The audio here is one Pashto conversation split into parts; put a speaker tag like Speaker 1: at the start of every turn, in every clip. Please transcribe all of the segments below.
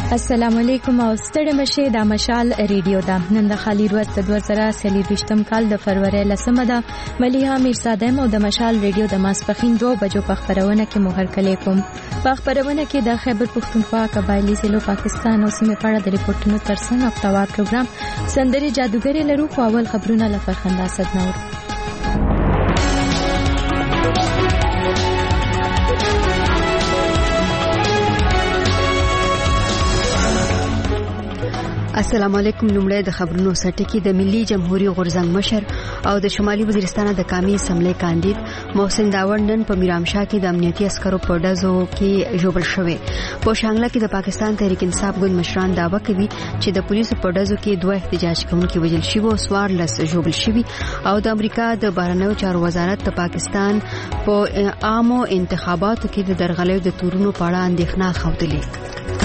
Speaker 1: السلام علیکم او ستړي مشه د مشال ریډیو دا نن د خالی ورځ د 2023م کال د فروری لسمه ده مليها میرزادم او د مشال ریډیو د ماسپخین 2 بجو په خبرونه کې مهر کلی کوم په خبرونه کې د خیبر پختونخوا قبایلی ضلع پاکستان او سیمه په اړه د ریپورتونو ترڅنګ افتاوار پروګرام سندري جادوګری لرو خو اول خبرونه لفرخنده صدنور
Speaker 2: السلام علیکم. لومړی د خبرونو سرټکی د ملي جمهوریت غورزنګ مشر او د شمالي وزیرستان د قومي اسمبلی کاندید محسن داوړ نن په میرامشاه کې د امنیتي عسکرو په ډزو کې ژوبل شوی. په شانګله کې د پاکستان تحریک انصاف ګوند مشران دعوه کوي چې د پولیسو په ډزو کې 2 احتجاج کوونکي وژل شوي او 14 ژوبل شوي او د امریکا د بهرنیو چارو وزارت د پاکستان په عامو انتخاباتو کې د درغلیو د تورونو په اړه اندېښنه خوده.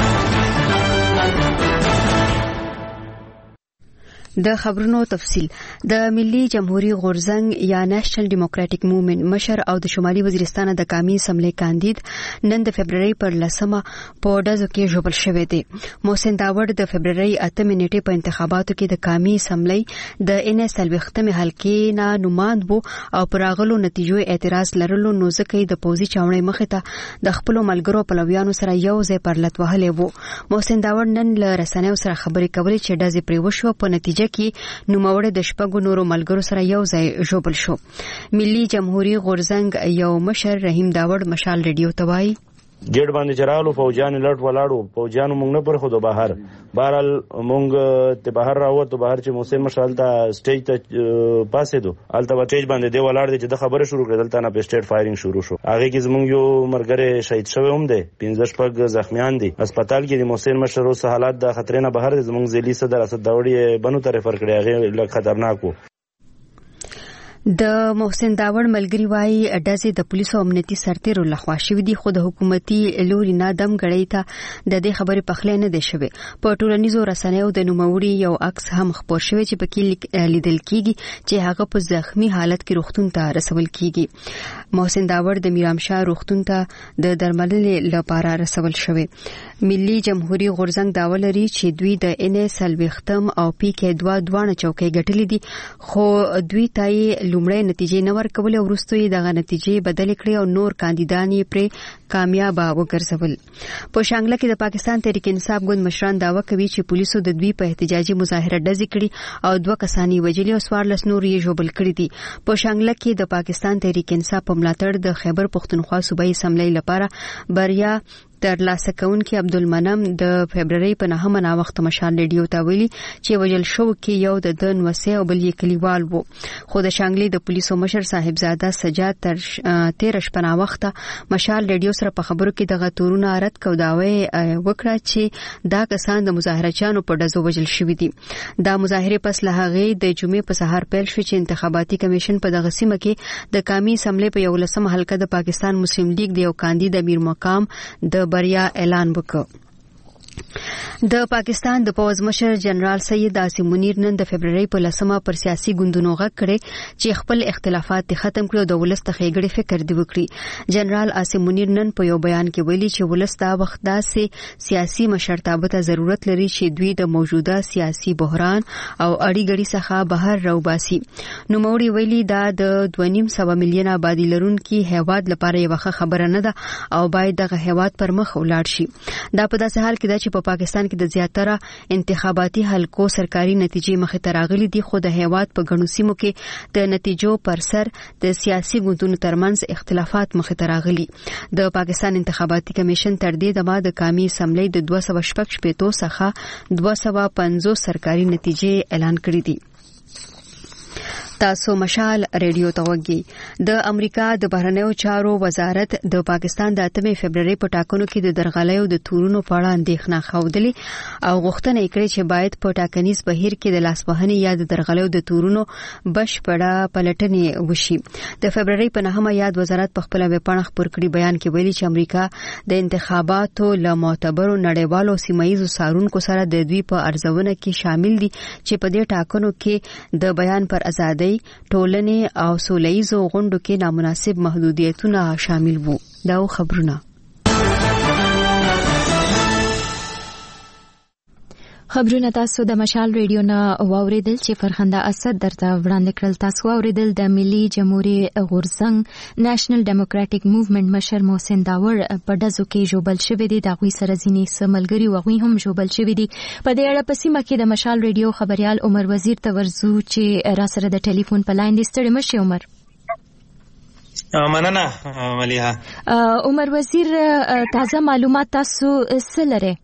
Speaker 2: د خبرونو تفصيل. د ملي جمهوریت غورزنګ یا نېشنل ډیموکراټک موومېنټ مشر او د شمالي وزیرستان د قومي اسمبلی کاندید نن د فبرवरी پر 10مه په ډزو کې ژوبل شوی دی. محسن داوړ د فبرवरी 8 نیټه په انتخاباتو کې د قومي اسمبلی د NS الوختمه حلقې نه نوماند وو او پراغلو نتیجو اعتراض لرلو نو ځکه د پوزي چاونې مخه ته د خپل ملګرو پلویانو سره یو ځای پرلط وهلې وو. محسن داوړ نن له رسنیو سره خبرې کولې چې ډزې پرې وشو په نتیجه کې نوموړی د شپږو نورو ملګرو سره یو ځای ژوبل شو. ملي جمهوریت غورزنګ یو مشر رحیم داوړ مشال ریډیو ته وایي
Speaker 3: ګډ باندې چرالو فوجان لټ ولاړو فوجانو مونږ نه پر خو د بهر بهرال مونږ ته بهر راوته بهر چې موسم مشال ته سټیج ته پاسې دو الته سټیج باندې دی ولاړ دي چې د خبره شروع کړل ته نه په سټیټ فایرینګ شروع شو. هغه کې زمونږ یو مرګره شهید شوی هم دی 15 پګ زخمیان دي هسپتال کې د موسم مشر اوس حالات د خطر نه بهر زمونږ ځلی صدر اسد داوړي بنو ته ریفر کړی هغه لږ خطرناک وو.
Speaker 2: د محسن داوړ ملګری وايي ډزې د پولیسو امنیتي سرتیرو لخوا شوې دي خو د حکومتي لوري نه دم غړی ته د دې خبرې په خله نه دی شوی. په ټولنیزو رسنیو د نوموړي یو عکس هم خپور شوی چې پکې لیدل کیږي چې هغه په زخمی حالت کې روغتون ته رسول کیږي. محسن داوړ د میرامشاه روغتون ته د درملنې لپاره رسول شوی. ملي جمهوریت غورزنګ داوا لري چې دوی د NS الوختم او PK 2 چوکۍ ګټلې دي خو دوی ته لومړی نتیجې نه ورکول او وروسته یې دغه نتیجې بدل کړې او نور کاندیدان یې پر کامیاب وګرځول. په شانګله کې د پاکستان تحریک انصاف ګوند مشران دعوه کوي چې پولیسو د دوی په احتجاجي مظاهره ډزې کړې او 2 کسان یې وژلي او 14 نور یې ژوبل کړي دي. په شانګله کې د پاکستان تحریک انصاف په ملاتړ د خیبر پختونخوا صوبایي اسمبلی لپاره بریا ترلاسه کوونکی عبدالمنم د فبرवरी په 9مه نا وخت مشال ریډیو ته ویلي چې وجل شو کې یو د دن وسه او بل یې کلیوال وو خو د شانګلې د پولیسو مشر صاحبزاده سجاد تر 13 شپه نا وخت مشال ریډیو سره په خبرو کې دغه تورونه رد کو داوي وکړه چې دا کسان د مظاهرچانو په ډزو وجل شوې دي. دا مظاهره پس له هغه د جمعې په سهار پیل شو چې انتخاباتي کمیشن په دغه سیمه کې د قومي اسمبلی په 11مه حلقه د پاکستان مسلم لیگ د یو کاندید امیر مقام د بریا اعلان وکړ. د پاکستان د پوز مشر جنرال سید عاصم منیر نن د فبرवरी په 10مه پر سیاسي ګوندونو غږ کړي چې خپل اختلافات ختم کړي او د ولست خېګړې فکر دی وکړي. جنرال عاصم منیر نن په یو بیان کې ویلي چې ولست دا وخت داسې سیاسي مشرتابه ته ضرورت لري چې دوی د موجوده سیاسي بحران او اړیګړي څخه بهر راوباسي. نو موري ویلي دا د 2.5 ملیون آبادی لرونکي هیواد لپاره یو ښه خبره نه ده او باید دغه هیواد پر مخ ولاړ شي. دا په داسې حال کې چې په پاکستان کې د زیاتره انتخاباتي حلقو سرکاري نتیجې مخې ته راغلي دي خو د هیواد په غنو سیمو کې د نتیجو پر سر د سیاسي ګوندونو ترمنځ اختلافات مخې ته راغلي. د پاکستان انتخاباتي کمیشن تر دې دمه د قومي اسمبلی د 216 څخه 250 سرکاري نتیجې اعلان کړې دي. تاسو مشال ریډیو ته وګورئ. د امریکا د بهرنیو چارو وزارت د پاکستان د 8 فبرवरी په ټاکنو کې د درغلیو د تورونو په اړه اندېښنه خوده او غوښتنه کړې چې باید په ټاکنیز بهیر کې د لاسوهنې یا د درغلیو د تورونو بشپړه پلټنې وشي. د فبرवरी په 9مه یاد وزارت په خپل ویبپاڼه خبر کړی بیان کې ویلي چې امریکا د انتخاباتو له معتبرو نړیوالو سیمایي سارونکو سره د دوی په ارزونه کې شامل دي چې په دې ټاکنو کې د بیان پر ازادي ټولنې او سولهییزو غونډو کې نامناسب محدودیتونه شامل وو. دا خبرونه
Speaker 1: خبرونه تاسو د مشال ریډیو نه واوریدل چې فرخنده اسد درته وړاندې کړل. تاسو واوریدل د ملي جمهوریت غورځنګ نېشنل ډیموکراټک موومېنټ مشر محسن داور په دزو کې جوبل شوی دی. د غوي سره ځینې سملګری وغوي هم جوبل شوی دی. په دې اړه پسې مکه د مشال ریډیو خبريال عمر وزیر ته ورزو چې را سره د ټلیفون په لاین دي. ستړي مشه عمر.
Speaker 4: مننه مليحه.
Speaker 1: عمر وزیر تازه معلومات تاسو سره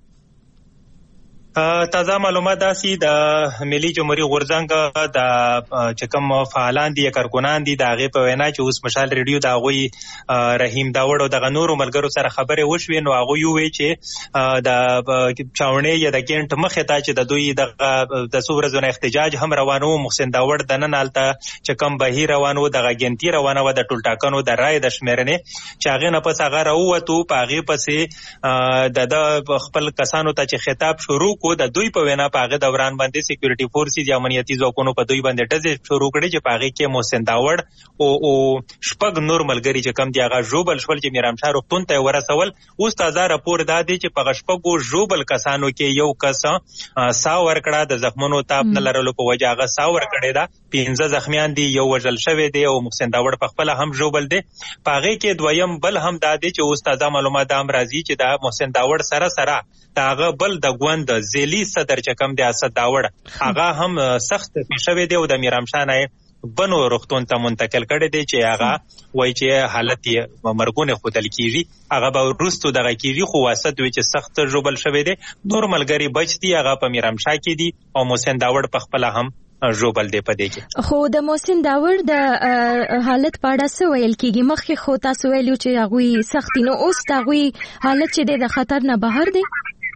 Speaker 4: تازه معلومات داسي د ملي جمهوریت غورځنګ د چې کوم فعالان دي کارګونان دي د هغه په وینا چې اوس مشال ریډیو د هغه رحیم داوړ او د نورو ملګرو سره خبرې وشوي نو هغه یو وی چې د چاونې یا د کینټ مخه ته چې د دوی د سورزونه احتجاج هم روانو. محسن داوړ د نن حالت چې کوم بهیر روانو د غنتی روانو د ټولټاکنو د رای د شمیرنې چې هغه نه پس هغه راووتو په هغه پسې د خپل کسانو ته چې خطاب شروع کو د دوی په وینا په هغه دوران باندې سکیورټي فورسز یا امنیتي ځواکونو په دوی باندې ډزې شروع کړې چې په هغه کې محسن داوړ او شپږ نور ملګری چې کم دی هغه جوبل شول چې میرامشاه روغتون ته ورسول. اوس تازه راپور دا دی چې په شپږو جوبل کسانو کې یو کس سا ورکړه د زخمونو تاپ نه لرلو په وجه هغه سا ورکړی دا. 15 زخمیان دي، یو وژل شوی دی او محسن داوړ په خپل هم جوبل دی. په هغه کې دویم بل هم دا دی چې اوس تازه معلومات هم راځي چې دا محسن داوړ سره داغه بل د ګوند زیلی صدر چې کم دی اسد داوړ هغه هم سخت شوی دی او د میرامشاه نه بنو روغتون ته منتقل کړي دي چې هغه وایي چې حالت یې مرګونه خودل کیږي هغه به ورستو دغه کیږي خو واسط وي چې سخت جوبل شوی دی. نور ملګری بچ دي هغه په میرامشاه کې دي او محسن داوړ په خپل هم جوبل دی په دې کې.
Speaker 1: خو د محسن داوړ د حالت په اړه څه ویل کیږي؟ مخکې خو تاسو ویلو چې هغه سختي نو اوس هغه حالت چې د خطر نه بهر دی.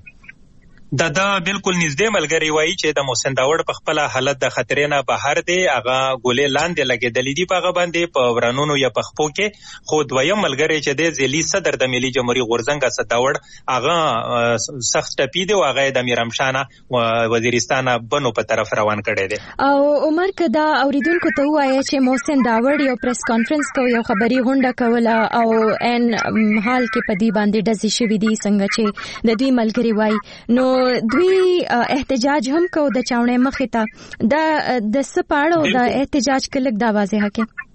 Speaker 4: دا بالکل نږدې ملګری وایي چې د محسن داوړ په خپل حالت د خطرې نه بهر دی. هغه ګولې لاندې لګېدلې دي په هغه باندې په ورانونو یا په خپو کې. خو دویم ملګری چې د ذیلی صدر د ملي جمهوریت غورځنګ اسد داوړ هغه سخت ټپي دی او هغه د میرامشاه وزیرستان بنو په طرف روان کړی دی.
Speaker 1: او عمر کدا اوریدونکو ته وایي چې محسن داوړ یو پریس کانفرنس کوي یو خبري غونډه کوله او ان حال کې په دې باندې ډزې شوې دي څنګه چې د دوی ملګری وایي نو دوی احتجاج هم کو د چاونې مخې ته د سپاړو د احتجاج کلک دا واضحه کې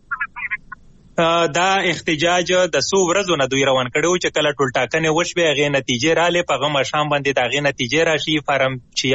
Speaker 4: دا احتجاج د سو ورځو نه دوی روان کړو چې کله ټولټاکنې وشوي هغه نتیجې رااله په غو مشام باندې دا غي نتیجې راشي فارم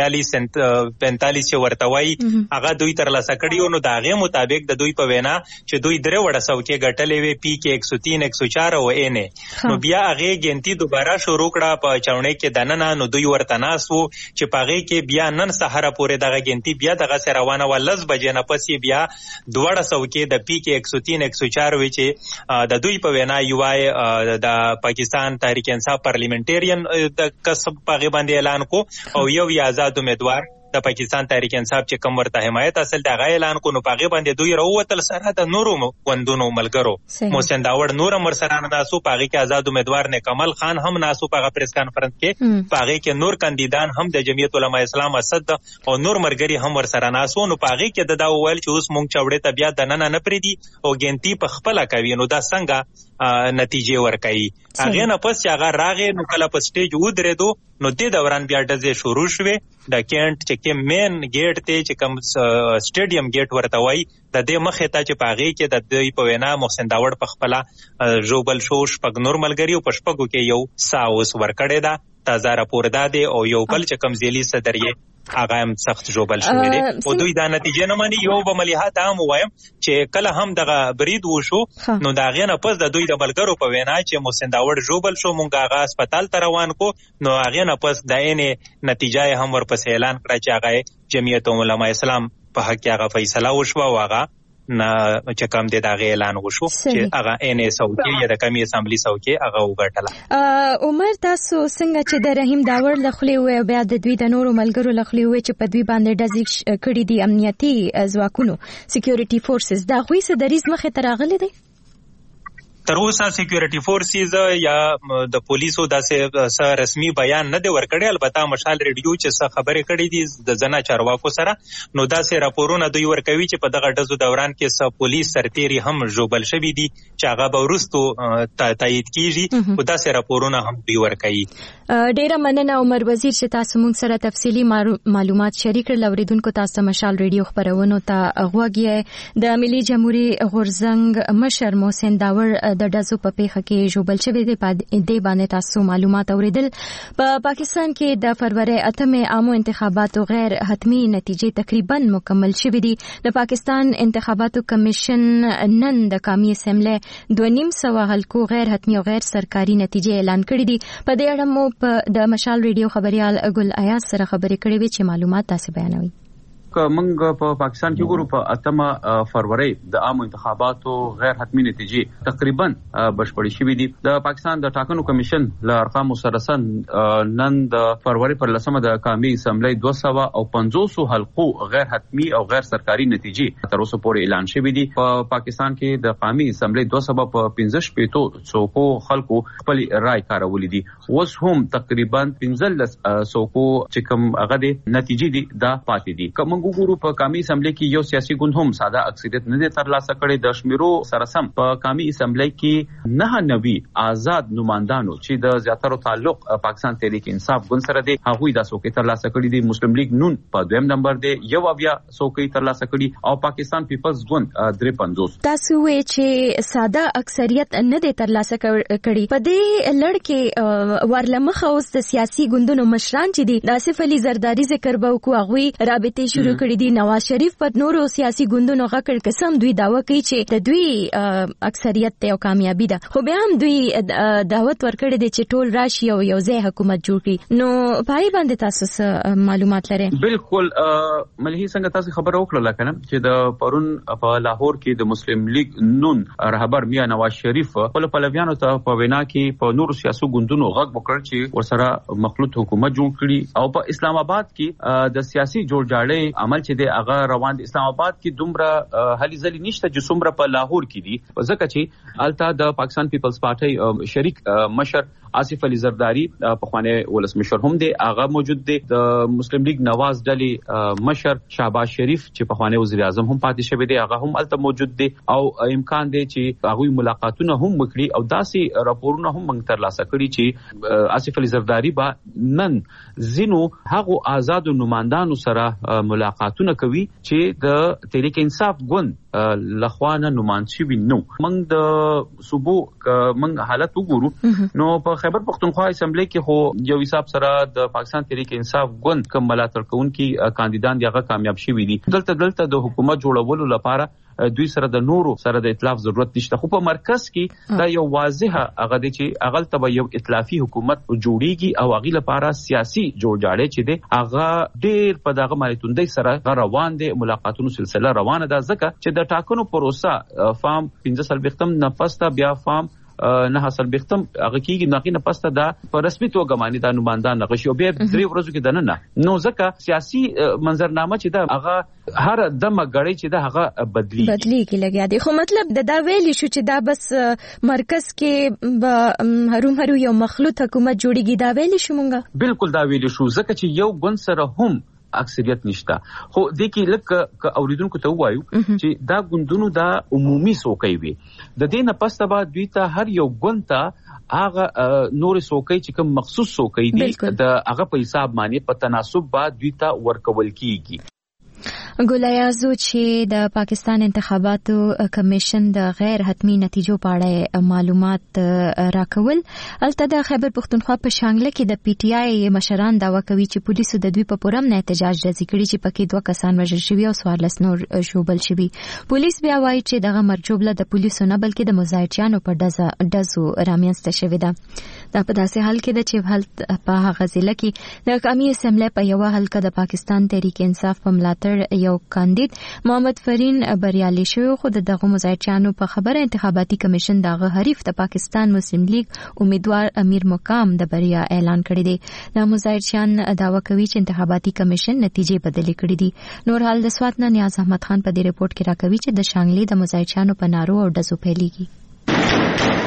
Speaker 4: 46 ورته وای هغه دوی تر لاسه کړیو نو دا غي مطابق د دوی په وینا چې دوی درې وړه سو کې غټلې وی پی کې 103 104 او ان نو بیا هغه ګنتی دوباره شروع کړه په چاونې کې دننه نو دوی ورته ناسو چې پاغه کې بیا نن سحر پورې دغه ګنتی بیا دغه سره روانه ولز بجې نه پسې بیا 200 کې د پی کې 103 104 چې د دوی په وینا یوای د پاکستان تحریک انصاف پارلیمنټریان د کسب په باندې اعلان کو او یو آزاد امیدوار د پاکستان تحریک انصاف چې کوم ورته حمایت اصل د غا اعلان کو نو پاغه باندې دوی راوتل سره د نورو وندونو ملګرو محسن داوړ نور امر سره ناسو پاغه کې آزاد امیدوار نه کمال خان هم ناسو پاغه پریس کانفرنس کې پاغه کې نور کاندیدان هم د جمعیت علماء اسلام اسد او نور مرګري هم ور سره ناسو نو پاغه کې د دا ویل چې اوس مونږ چوړې ته بیا د نن نه پریدي او ګنتی په خپل کوي نو دا څنګه نتیجې ورکړي هغه نه پس چې هغه راغې نو کله په سټیج ودرېدو نو د دوران بیا ډزې شروع شوه د کینټ چې مین گیټ ته چې کوم سټیډیم گیټ ورته وای د دې مخه ته چې پاغي کې د دوی په وینا محسن داوړ په خپل جوبل شوش پګ نور ملګری او پشپګو کې یو ساوس ورکړی دا تازه راپور داده او یو بل چې کوم ذیلی صدر یې هغه هم سخت جوبل شوی دی او دوی دا نتیجه نه مانی یو به مليحت هم وایم چې کله هم دغه برید وشو نو دا غینه پس د دوی د بلګرو په وینا چې محسن داوړ جوبل شو مونږه هغه هسپتال ته روان کو نو هغه نه پس د عینه نتیجه هم ورپسې اعلان کړ چې هغه جمعیت علماء اسلام په حق هغه فیصله وشو او هغه نه چې کوم د دغه اعلان وشو چې هغه ان اس او کې یا د کمی اسمبلی سو کې هغه وګټله.
Speaker 1: عمر تاسو څنګه چې د رحیم داوړ لخلې وې بیا د دوی د نورو ملګرو لخلې وې چې په دوی باندې ډزې کړې دي امنیتي ځواکونو سکیورټي فورسز دا غوي څه دریز مخه تراغلي دي
Speaker 4: تر اوسه سکیورټي فورسز یا د پولیسو داسې رسمي بیان نه دی ورکړی. البته مشال ریډیو چې څه خبرې کړې دي د ځنه چارواکو سره، نو داسې راپورونه دوی ورکوي چې په دغه ډزو دوران کې څه پولیس سرتیري هم ژوبل شوي دي چې هغه به وروستو تایید کیږي، خو داسې راپورونه هم دوی ورکوي.
Speaker 1: ډیره مننه عمر وزیر چې تاسو موږ سره تفصیلي معلومات شریک کړل. اوریدونکو تاسو مشال ریډیو خبرونو ته غوږ یې. د ملي جمهوریت غورځنګ مشر محسن داور د ډزو په پیښه کې ژوبل شوی دی. په دې باندې تاسو معلومات اوریدل. په پاکستان کې د فروری 8 عامو انتخاباتو غیر حتمی نتیجې تقریبا مکمل شوې دي. د پاکستان انتخاباتو کمیشن نن د قومي اسمبلی 2.5 حلقو غیر حتمی او غیر سرکاري نتیجې اعلان کړې دي. په دې اړه مو د مشال ریډیو خبريال ګل ایاز سره خبرې کړې وې چې معلومات تاسو بیانوي.
Speaker 5: موږ په پاکستان کې ګورو په 8 فروری د عام انتخاباتو غیر حتمی نتیجې تقریبا بشپړې شوې دي. د پاکستان د ټاکنو کمیشن له ارقامو سره سن نن د فروری پر 10 د قومي اسمبلی 250 حلقو غیر حتمی او غیر سرکاري نتیجې تر اوسه پورې اعلان شوې دي. په پاکستان کې د قومي اسمبلی 215 څوکو خلکو خپل رائے کارولې دي. اوس هم تقریبا 15 څوکو چې کوم هغه دي نتیجې دي دا پاتې دي. وګورو په قومي اسمبلی کې یو سیاسي ګوند هم ساده اکثریت نه ترلاسه کړي. د شمیرو سره سم په قومي اسمبلی کې 99 آزاد نمائندانو چې د زیاترو تعلق پاکستان تحریک انصاف ګوند سره دي هغوی د څوکۍ ترلاسه کړي دي. مسلم لیگ نون په 2م نمبر دی 21 څوکۍ ترلاسه کړي او پاکستان پیپلز ګوند 53.
Speaker 1: تاسو وی چې ساده اکثریت نه دي ترلاسه کړي. په دې لړ کې ورلمخه اوس د سیاسي ګوندونو مشران چې دي د آصف علي زرداری ذکر به وکړو، هغوی رابطې شروع کړی دي. نواز شریف په نورو سیاسي ګوندونو غکړ قسم دوی داوا کوي چې د دوی اکثریت ته او کامیابی ده، خو بیا هم دوی دعوت ورکړي دي چې ټول راشي او یو ځای حکومت جوړ کړي. نو پای باندې تاسو معلومات لرئ؟
Speaker 5: بالکل ملهي څنګه تاسو خبر وکړه کنه چې د پرون په لاهور کې د مسلم لیگ نون رهبر میا نواز شریف خپل پلویانو ته په وینا کې په نورو سیاسي ګوندونو غږ وکړ چې ورسره مخلوط حکومت جوړ کړي او په اسلام آباد کې د سیاسي جوړجاړي عمل چې دی هغه روان دي. اسلام آباد کې دومره هلي ځلي نشته چې څومره په لاهور کې دي، ځکه چې الته د پاکستان پیپلز پارټي شریک مشر آصف علي زرداری په خوانه ولس مشر هم دی، هغه موجود دی. د مسلم لیگ نواز ډلې مشر شهباز شریف چې په خوانه وزیر اعظم هم پاتې شوی دی، هغه هم الته موجود دی او امکان دی چې هغه ملاقاتونه هم وکړي او داسې راپورونه هم موږ ترلاسه کړي چې آصف علي زرداری با نن زینو هغه آزاد نمائندانو سره ملاقاتونه کوي چې د تحریک انصاف ګوند لخوانه نمائندشي وینو. موږ د صوبو موږ حالت وګورو نو په خیبر پختونخوا اسمبلی کې خو یو حساب سره د پاکستان تحریک انصاف ګوند کوم ملاتړ کوونکي کاندیدان دی هغه کامیاب شوي دي. دلته د حکومت جوړولو لپاره دوی سره د نورو سره د ائتلاف ضرورت نشته، خو په مرکز کې دا یو واضحه هغه دي چې اغل ته یو ائتلافي حکومت جوړیږي او هغه لپاره سیاسي جوړجاړي چې دي هغه ډېر په دغه مالتوندۍ سره روان دي. ملاقاتونو سلسله روانه ده ځکه چې د ټاکنو پروسه فارم 15 وختم نه پسته بیا فارم نه حاصل بختم هغه کیږي ناقینه پسته دا په رسمي توګه باندې د نمائندان نغشي او به 3 ورځې کې دنه نو ځکه سیاسي منظرنامه چې دا هغه هر دمه غړي چې دا هغه بدلی
Speaker 1: کې لګیا دي. خو مطلب دا ویلی شو چې دا بس مرکز کې هرو یو مخلوط حکومت جوړیږي، دا ویلی شو مونږه؟
Speaker 5: بالکل دا ویلی شو ځکه چې یو ګوند سره هم اکثریت نشته. خو د کې لکه اوریدونکو ته وایو چې دا ګوندونو دا عمومي څوکۍ وي، د دې نه پسته به دوی ته هر یو ګوند ته هغه نور څوکۍ چې کوم مخصوص څوکۍ دي د هغه په حساب باندې په تناسب با دوی ته ورکول کیږي.
Speaker 1: ګلایازو چې د پاکستان انتخاباتو کمیشن د غیر حتمی نتیجو په اړه معلومات راکول. البته د خیبر پختونخوا په شانګله کې د پی ټی آی مشران داوا کوي چې پولیسو د دوی په پورم نه احتجاج رسې کړي چې پکې 2 کسان وژل شوي او 14 نور ژوبل شوي. پولیس بیا وایي چې دغه مرجوبله د پولیسو نه بلکې د مظاهرچیانو په ډزو رامنځته شوې ده. دا په داسې حال کې ده چې حالت په هغه ضلع کې د قومي اسمبلی په یو حلقه د پاکستان تحریک انصاف په ملاتړ یو کاندید محمد فرین بریالي شوی، خو دغه مظاهرچیانو په خبره انتخاباتي کمیشن دغه حریف د پاکستان مسلم لیگ امیدوار امیر مقام د بریا اعلان کړی دی. د مظاهرچیان داوا کوي چې انتخاباتي کمیشن نتیجې بدلې کړې دي. نور حال د سوات نه نیاز احمد خان په دې ریپورت کې راکوي چې د شانګلې د مظاهرچیانو په نارو او ډزو پیلېږي.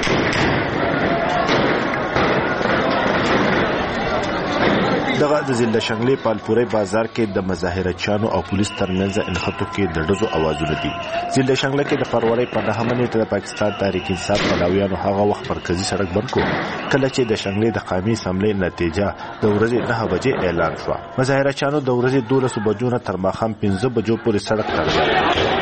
Speaker 6: دغه د ضلع شنګلې پالپورې بازار کې د مظاهرچیانو او پولیس ترمنځ انخطو کې د ډزو اوازونه دي. ضلع شنګلې کې د فروری په 9 نیټه د پاکستان تحریک انصاف پلویانو هغه وخت مرکزی سړک بند کړ کله چې د شنګلې د قومي اسمبلی نتیجه د ورځې 9 بجې اعلان شو. مظاهرچیانو د ورځې 12 بجو نه تر ماښام 15 بجو پورې سړک تړلی.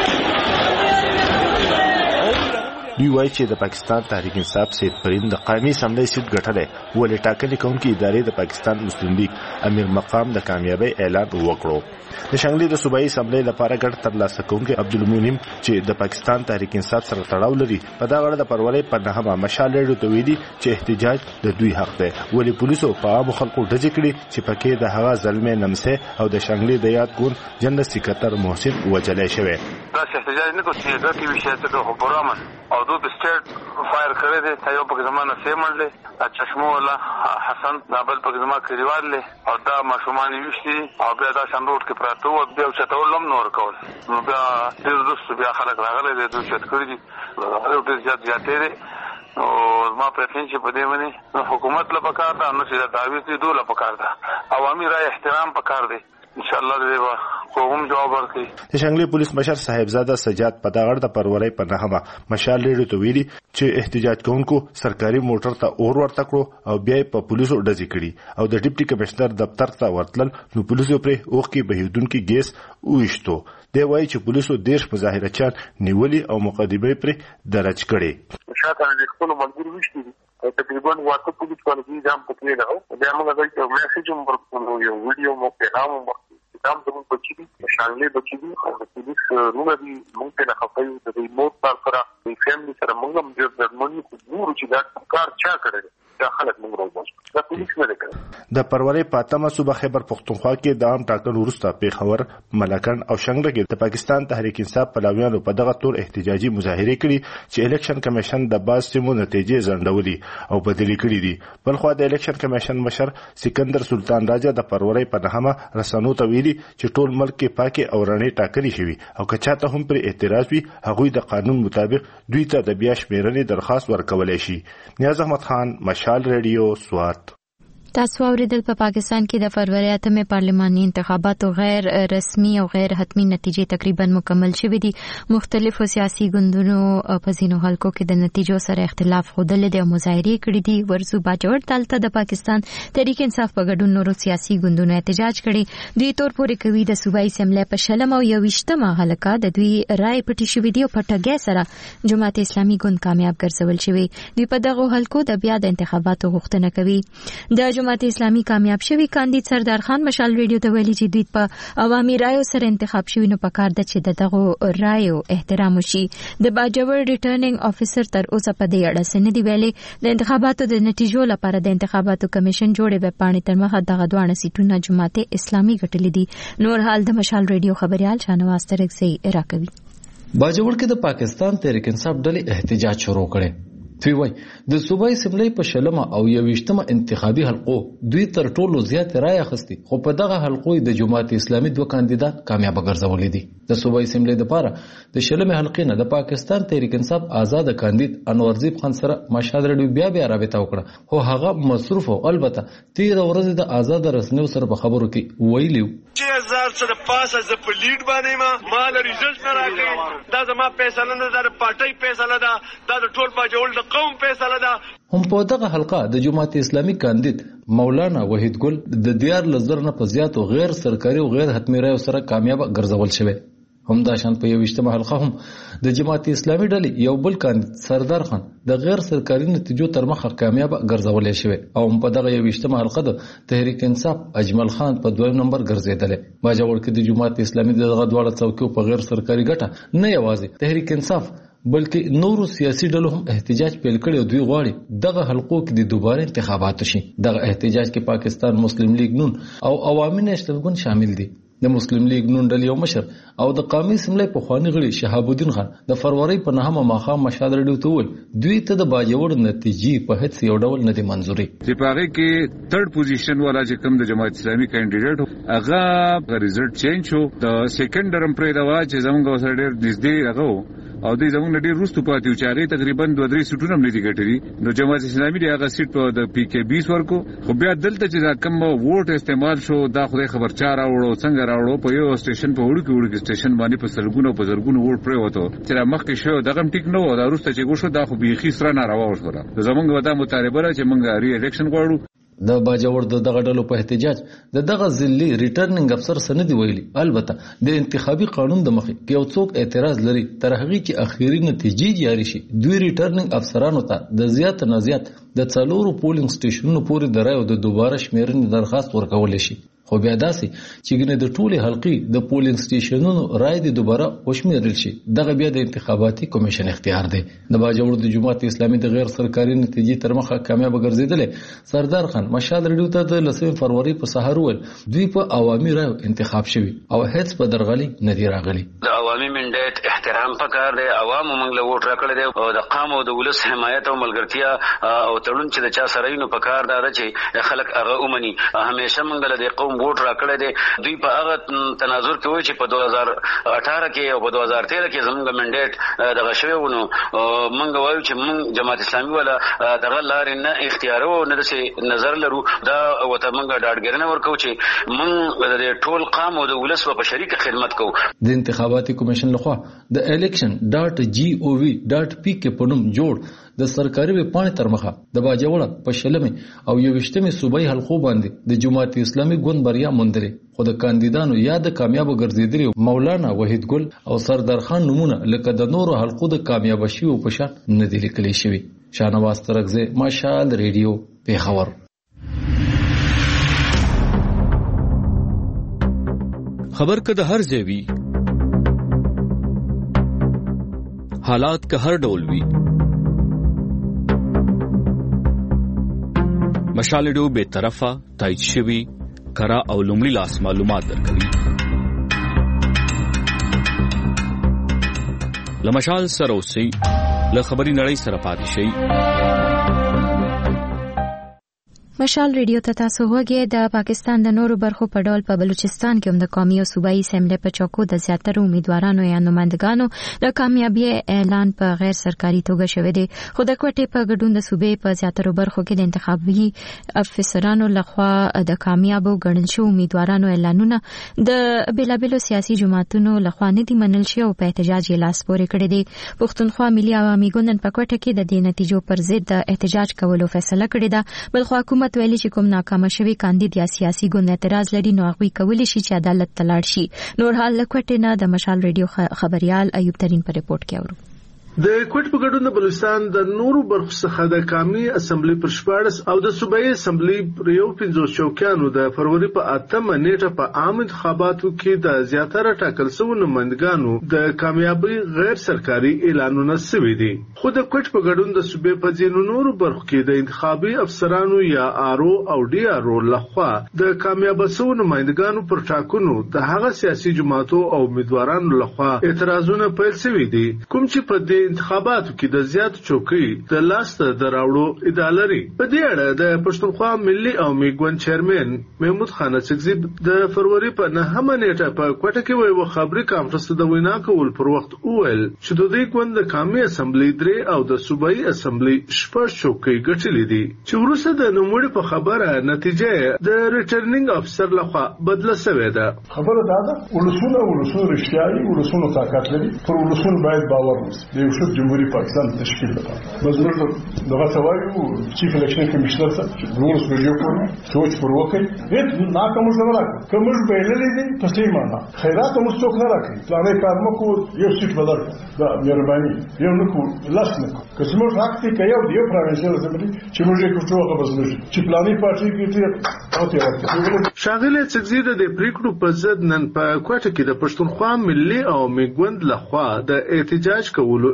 Speaker 6: دوی وایي چې د پاکستان تحریک انصاف سید پرین د قومي اسمبلی سیټ ګټلی ولې ټاکنې کوونکې ادارې د پاکستان مسلم لیگ امیر مقام د کامیابی اعلان وکړو. د شنګلې د صوبایي اسمبلی لپاره ګټ ترلاسه کوونکی عبدالمنعم چې د پاکستان تحریک انصاف سره تړاو لري په دا غړ د پرورې په 9 مشال ریډیو ته ویلي چې احتجاج د دوی حق دی ولې پولیسو په عامو خلکو ډزې کړي چې پکې د هغه ظلمي نمسه او د شنګلې د یاد ګوند جنرال سکرټر محسن وجلی شوی.
Speaker 7: دا احتجاج نه کوي چې دا کی وشي ته خو پرامن او دو سټیټ فایر کړی دی تایو په زمانه سیمړل چشمو الله حسن نابل په زمانه کریوال له او دا مشومان وشتي او بیا دا شندوټ کې پراته او بیا چتولم نور کول نو بیا د دوست بیا خلک راغلي د دوی چت کړی دي او د زیاتې دي او ما پرېفین چې په دې باندې حکومت له پکار ده نو چې تعویض دي دوله پکار ده عوامي رائے احترام پکار دی ان شاء الله دې قوم جواب ورکړي.
Speaker 6: د شنګلې پولیس مشر صاحبزاده سجاد په دغړ د پرورې په 9 مشال ریډیو ته ویلي چې احتجاج کوونکو سرکاري موټر ته اور ورته کړو او بیا په پولیسو ډزې کړي او د ډیپټي کمشنر دفتر ته ورتلل نو پولیسو پرې اوخکي بهیدونکو ګیس وښتو. دی وایي چې پولیسو 10 مظاهرچیان نیولي او مقدمه پرې درج کړي.
Speaker 7: شاته د خپل ملګرو وشتي تقریبا واټو پولیس باندې ځم پکې راو بیا موږ دا میسج هم ورکړو یو ویډیو مو پیغام هم زموږ بچی دي شانګلې بچی دي او د پولیس رومه دي موږ ته خپایو د ریموټ پر سره د فیملی سره موږ هم د درمنې حضور چې دا کار چا کړی دا خلک موږ راوځو دا پولیس نه کړی.
Speaker 6: د پرورې پاتمه صوبه خیبر پختونخوا کې د عام ټاکنو وروسته پیښور ملکن او شنګله کې د پاکستان تحریک انصاف پلویانو په دغه تور احتجاجي مظاهره کړي چې الیکشن کمیشن د باز سیمو نتیجې ځنډولي او بدلی کړي دي. بلخو د الیکشن کمیشن مشر سکندر سلطان راجا د پرورې په 9 رسنو ته ویلي چې ټول ملک کې پاکي او رڼې ټاکنې شوي او که چاته هم پر اعتراض وي هغوی د قانون مطابق دوی ته د بیا شمیرنې درخواست ورکولای شي. نیاز احمد خان، مشال ریډیو، سوات.
Speaker 1: تاسو اوریدل په پاکستان کې د فروری 8 پارلماني انتخاباتو غیر رسمي او غیر حتمی نتیجې تقریبا مکمل شوې دي. مختلفو سیاسي ګوندونو په ځینو حلقو کې د نتیجو سره اختلاف خوندل دي او مظاهرې کړې دي. ورزو باجوړ تالته د پاکستان تحریک انصاف په ګډون نورو سیاسي ګوندونو احتجاج کړي. دوی تور پورې کوي د صوبایي اسمبلی په شلم او 21مه حلقه د دوی رائے پټي شوې دي او په ټګي سره جماعت اسلامي ګوند کامیاب ګرځول شوی. دوی په دغه حلقو د بیا د انتخاباتو غوښتنه کوي. د جماعت اسلامي کامیاب شوی کاندید سردار خان مشال ریډیو ته ویلي چې دوی په عوامي رایو سره انتخاب شوی نو پکار ده چې دغه رایو احترام وشي. د باجوړ ریټرنینګ افیسر تر اوسه په دې اړه څه نه دی ویلي. د انتخاباتو د نتیجو لپاره د انتخاباتو کمیشن جوړې وب پاڼې تر مخه دغه دوه سیټونه جماعت اسلامي ګټلې دي. نور حال د مشال ریډیو خبريال شانواز ترکسي راکوي.
Speaker 8: باجوړ کې د پاکستان تحریک انصاف ډلې احتجاج شروع کړي. دوی وای د صوبایي اسمبلی په شلمه او 21مه انتخابي حلقو دوی تر ټولو زیات رائے اخیستي خو په دغه حلقو د جماعت اسلامي دوه کاندیدان کامیاب ګرځولې دي. د صوبایي اسمبلی لپاره د شلمه حلقې نه د پاکستان تحریک انصاف آزاد کاندید انورزیب خان سره مشهد رډیو بیا رابطه وکړه خو هغه مصروف او البته 13 ورځې د آزاد رسنیو سره په خبرو کې ویلي
Speaker 9: 6000 سره پاسه ز په لیډ باندې ما له ریزلټ نه راغی دا زما فیصله نه ده پارټي فیصله ده دا د ټول باجوړ قوم فیصله ده.
Speaker 8: هم په دغه حلقه د جماعت اسلامي کاندید مولانا وحید ګل د 14 نه په زیاتو غیر سرکاري او غیر حتمی رایو سره کامیاب ګرځول شوی. هم دا شان په 21مه حلقه هم د جماعت اسلامي ډلې یو بل کاندید سردار خان د غیر سرکاري نتیجو تر مخه کامیاب ګرځول شوی او په دغه 21مه حلقه د تحریک انصاف اجمل خان په 2 نمبر ګرځیدل. باجوړ کې د جماعت اسلامي دغه دواړه څوکیو په غیر سرکاري ګټه نه یوازې تحریک انصاف بلکې نورو سیاسي ډلو هم احتجاج پیل کړي او دوی غواړي دغه حلقو کې د دوباره انتخابات شي. دغه احتجاج کې پاکستان مسلم لیگ نون او عوامي نېشنل ګوند شامل دي. د مسلم لیگ نون ډلې یو مشر او د قومي اسمبلی په خواني غړي شهاب الدین خان د فروری په 9 ماښام مشهد ریډیو ته وویل دوی ته د باجوړ نتیجې په هیڅ یو ډول نه دي منځوري.
Speaker 10: چې په هغه کې 3rd پوزیشن والا چې کوم د جماعت اسلامي کینډیډیټ هغه ریزلټ چینج شو. د سیکنډ ټرم پرې دا چې زموږ سره ډېر نږدې هغه او د زمونږ ډیر روستو پاتې چې هغه تقریبا 2-3 سټونه هم ندي ګټري نو جماعت اسلامي دی هغه سیټ په د پی کې 20 ورکو خو بیا دلته چې دا کم ووټ استعمال شو دا خدای خبر چا راوړو څنګه راوړو په یو سټیشن په وړو سټیشن باندې په سلګونو په زرګونو ووټ پرې وته چې مخکې شو دغه ټیک نو دا روسته چې ګوشو دا خو بيخي سره ناروا وشوله زمونږ ودا مطالبه را چې مونږ ری الیکشن غواړو
Speaker 8: د باجوړ دغه ډلو په احتجاج دغه ځلي ریټرنینګ افسر سند ویلي البته د انتخابي قانون د مخې کې یو څوک اعتراض لري تر هغه کې اخیری نتیجې جاری شي دوی ریټرنینګ افسرانو ته د زیات نه زیات د 4 پولینګ سټیشنونو پورې درایو د دوباره شمیرنې درخواست ورکول شي خو بیا داسې چې ګنې د ټولي حلقې د پولینګ سټیشنونو رای د دوباره وشمیرل شي دغه بیا د انتخاباتي کمیشن اختیار دی د باجوړ د جماعت اسلامي د غیر سرکاري نتیجې تر مخه کامیاب ګرځیدل سردار خان مشال ریډیو ته د 10 فروری په سحر ول دوی په عوامي رای انتخاب شوی او هیڅ په درغلي ندی راغلي
Speaker 11: د عوامي منډیټ احترام پکار دی عوامو موږ له ووټ راکړل دی او د قام او د ولس حمایت او ملګرتیا او تړون چې د چا سره نو پکار دا چې خلک هغه اومني همیشه موږ له قوم ووټ راکړل دي دوی په هغه تناظر کې وایي چې په 2018 کې او په 2013 کې زموږ منډیټ دغه شوی ونه موږ وایو چې موږ جماعت اسلامي ولا دغه لارې نه اختیارو نه د نظر لرو دا وته موږ ډاډګرنه ورکو چې موږ د ټول قام او د ولس په شریک خدمت کوو
Speaker 8: د انتخاباتي کمیشن لخوا د election.gov.pk په نوم جوړ د سرکاري ویب پاڼې تر مخه د باجوړ په شلمه او 21مې صوبایي حلقو باندې د جماعت اسلامي ګوند بریا موندلې خو د کاندیدانو یا د کامیاب ګرځیدلي مولانا وحید ګل او سردار خان نمونه لکه د نورو حلقو د کامیاب شوی په شان نه دي لیکل شوی شاهنواز ترغزه مشال ریډیو پیښور
Speaker 12: خبر که د هر ځای وي حالات که هر ډول وي مشال ریډیو به طرفه تایید شوی کرا او لومړی لاس معلومات درکوي لمشال سره اوسئ له خبري نړۍ سره پاتې شئ
Speaker 1: مشال ریډیو ته تاسو وګورئ د پاکستان د نورو برخو په ډول په بلوچستان کې هم د قومي او صوبایي اسمبلی په چوکو د زیاتره امیدوارانو یا نمائندګانو د کامیابی اعلان په غیر سرکاري توګه شوی دی خو د کوټې په ګډون د صوبې په زیاتره برخو کې د انتخابي افسرانو لخوا د کامیابو ګڼل شوو امیدوارانو اعلانونه د بیلابلو سیاسي جماعتونو لخوا نه دي منل شوي او په احتجاج یې لاس پورې کړی دی پښتونخوا ملي عوامي ګوند په کوټه کې د دې نتیجو پر ضد د احتجاج کولو فیصله کړې ده بل خو حکومت ویلي چې کوم ناکام شوی کاندید یا سیاسي ګوند اعتراض لري نو هغه کولی شي چې عدالت ته لاړ شي نور حال لکوټه نه د مشال ریډیو خبريال ایوب ترين په ریپورت کې اورو
Speaker 13: د کوټ په ګډون د بلوچستان د نورو برخو څخه د قومي اسمبلی پر 14 او د صوبایي اسمبلی پر 15 چوکیانو د فروری په 8 نیټه په عام انتخاباتو کې د زیاتره ټاکل شوی نمائندګانو د کامیابی غیر سرکاري اعلانونه شوي دي خو د کوټ په ګډون د صوبې په ځینو نورو برخو کې د انتخابي افسرانو یا آرو او ډي آرو لخوا د کامیاب شوی نمائندګانو پر ټاکنو د هغه سیاسي جماعتو او امیدوارانو لخوا اعتراضونه پیل شوي دي کوم چې په انتخاباتو کې د زیات چوکۍ د لاسته دراوړو ادعا لري په دې اړه د پښتونخوا ملي او میګون چیرمن محمود خان سګزی د فروری په 9 نیټه په کوټه کې یو خبري کانفرنس د وینا کول پر وخت اول چې د دې ګوند د قومي اسمبلی درې او د صوبایي اسمبلی شپږ چوکۍ ګټلې دي چې وروسته د نوموړي په خبره نتیجه د ریټرنینګ افسر لخوا بدله شوې ده
Speaker 14: خبره دا ده ولسونه رښتیايي ولسونه طاقت لري پر ولسونه باید باور وشي شوف جمهوریت پاکستان تشکیل داد. بازار دغه سوایو چیف الیکشن کمیشنر څخه روز ویډیو کوي سوچ پر وکړي هیڅ ناکام زمرا کومش بیللې دي پسې معنا خیرات مو څوک نه راکړي پلانې کارمو کو یو سیټ بدل دا مهرباني یو نکو لاس نکو کسمو راکټي کيو دی پروینشل اسمبلی چې موږ یې کوڅو هغه بزنه چې پلانې پارټي کې او ته
Speaker 13: شاغله څخه د پریکړو په ضد نن په کوټه کې د پښتونخوا ملي او میګوند لخوا د احتجاج کولو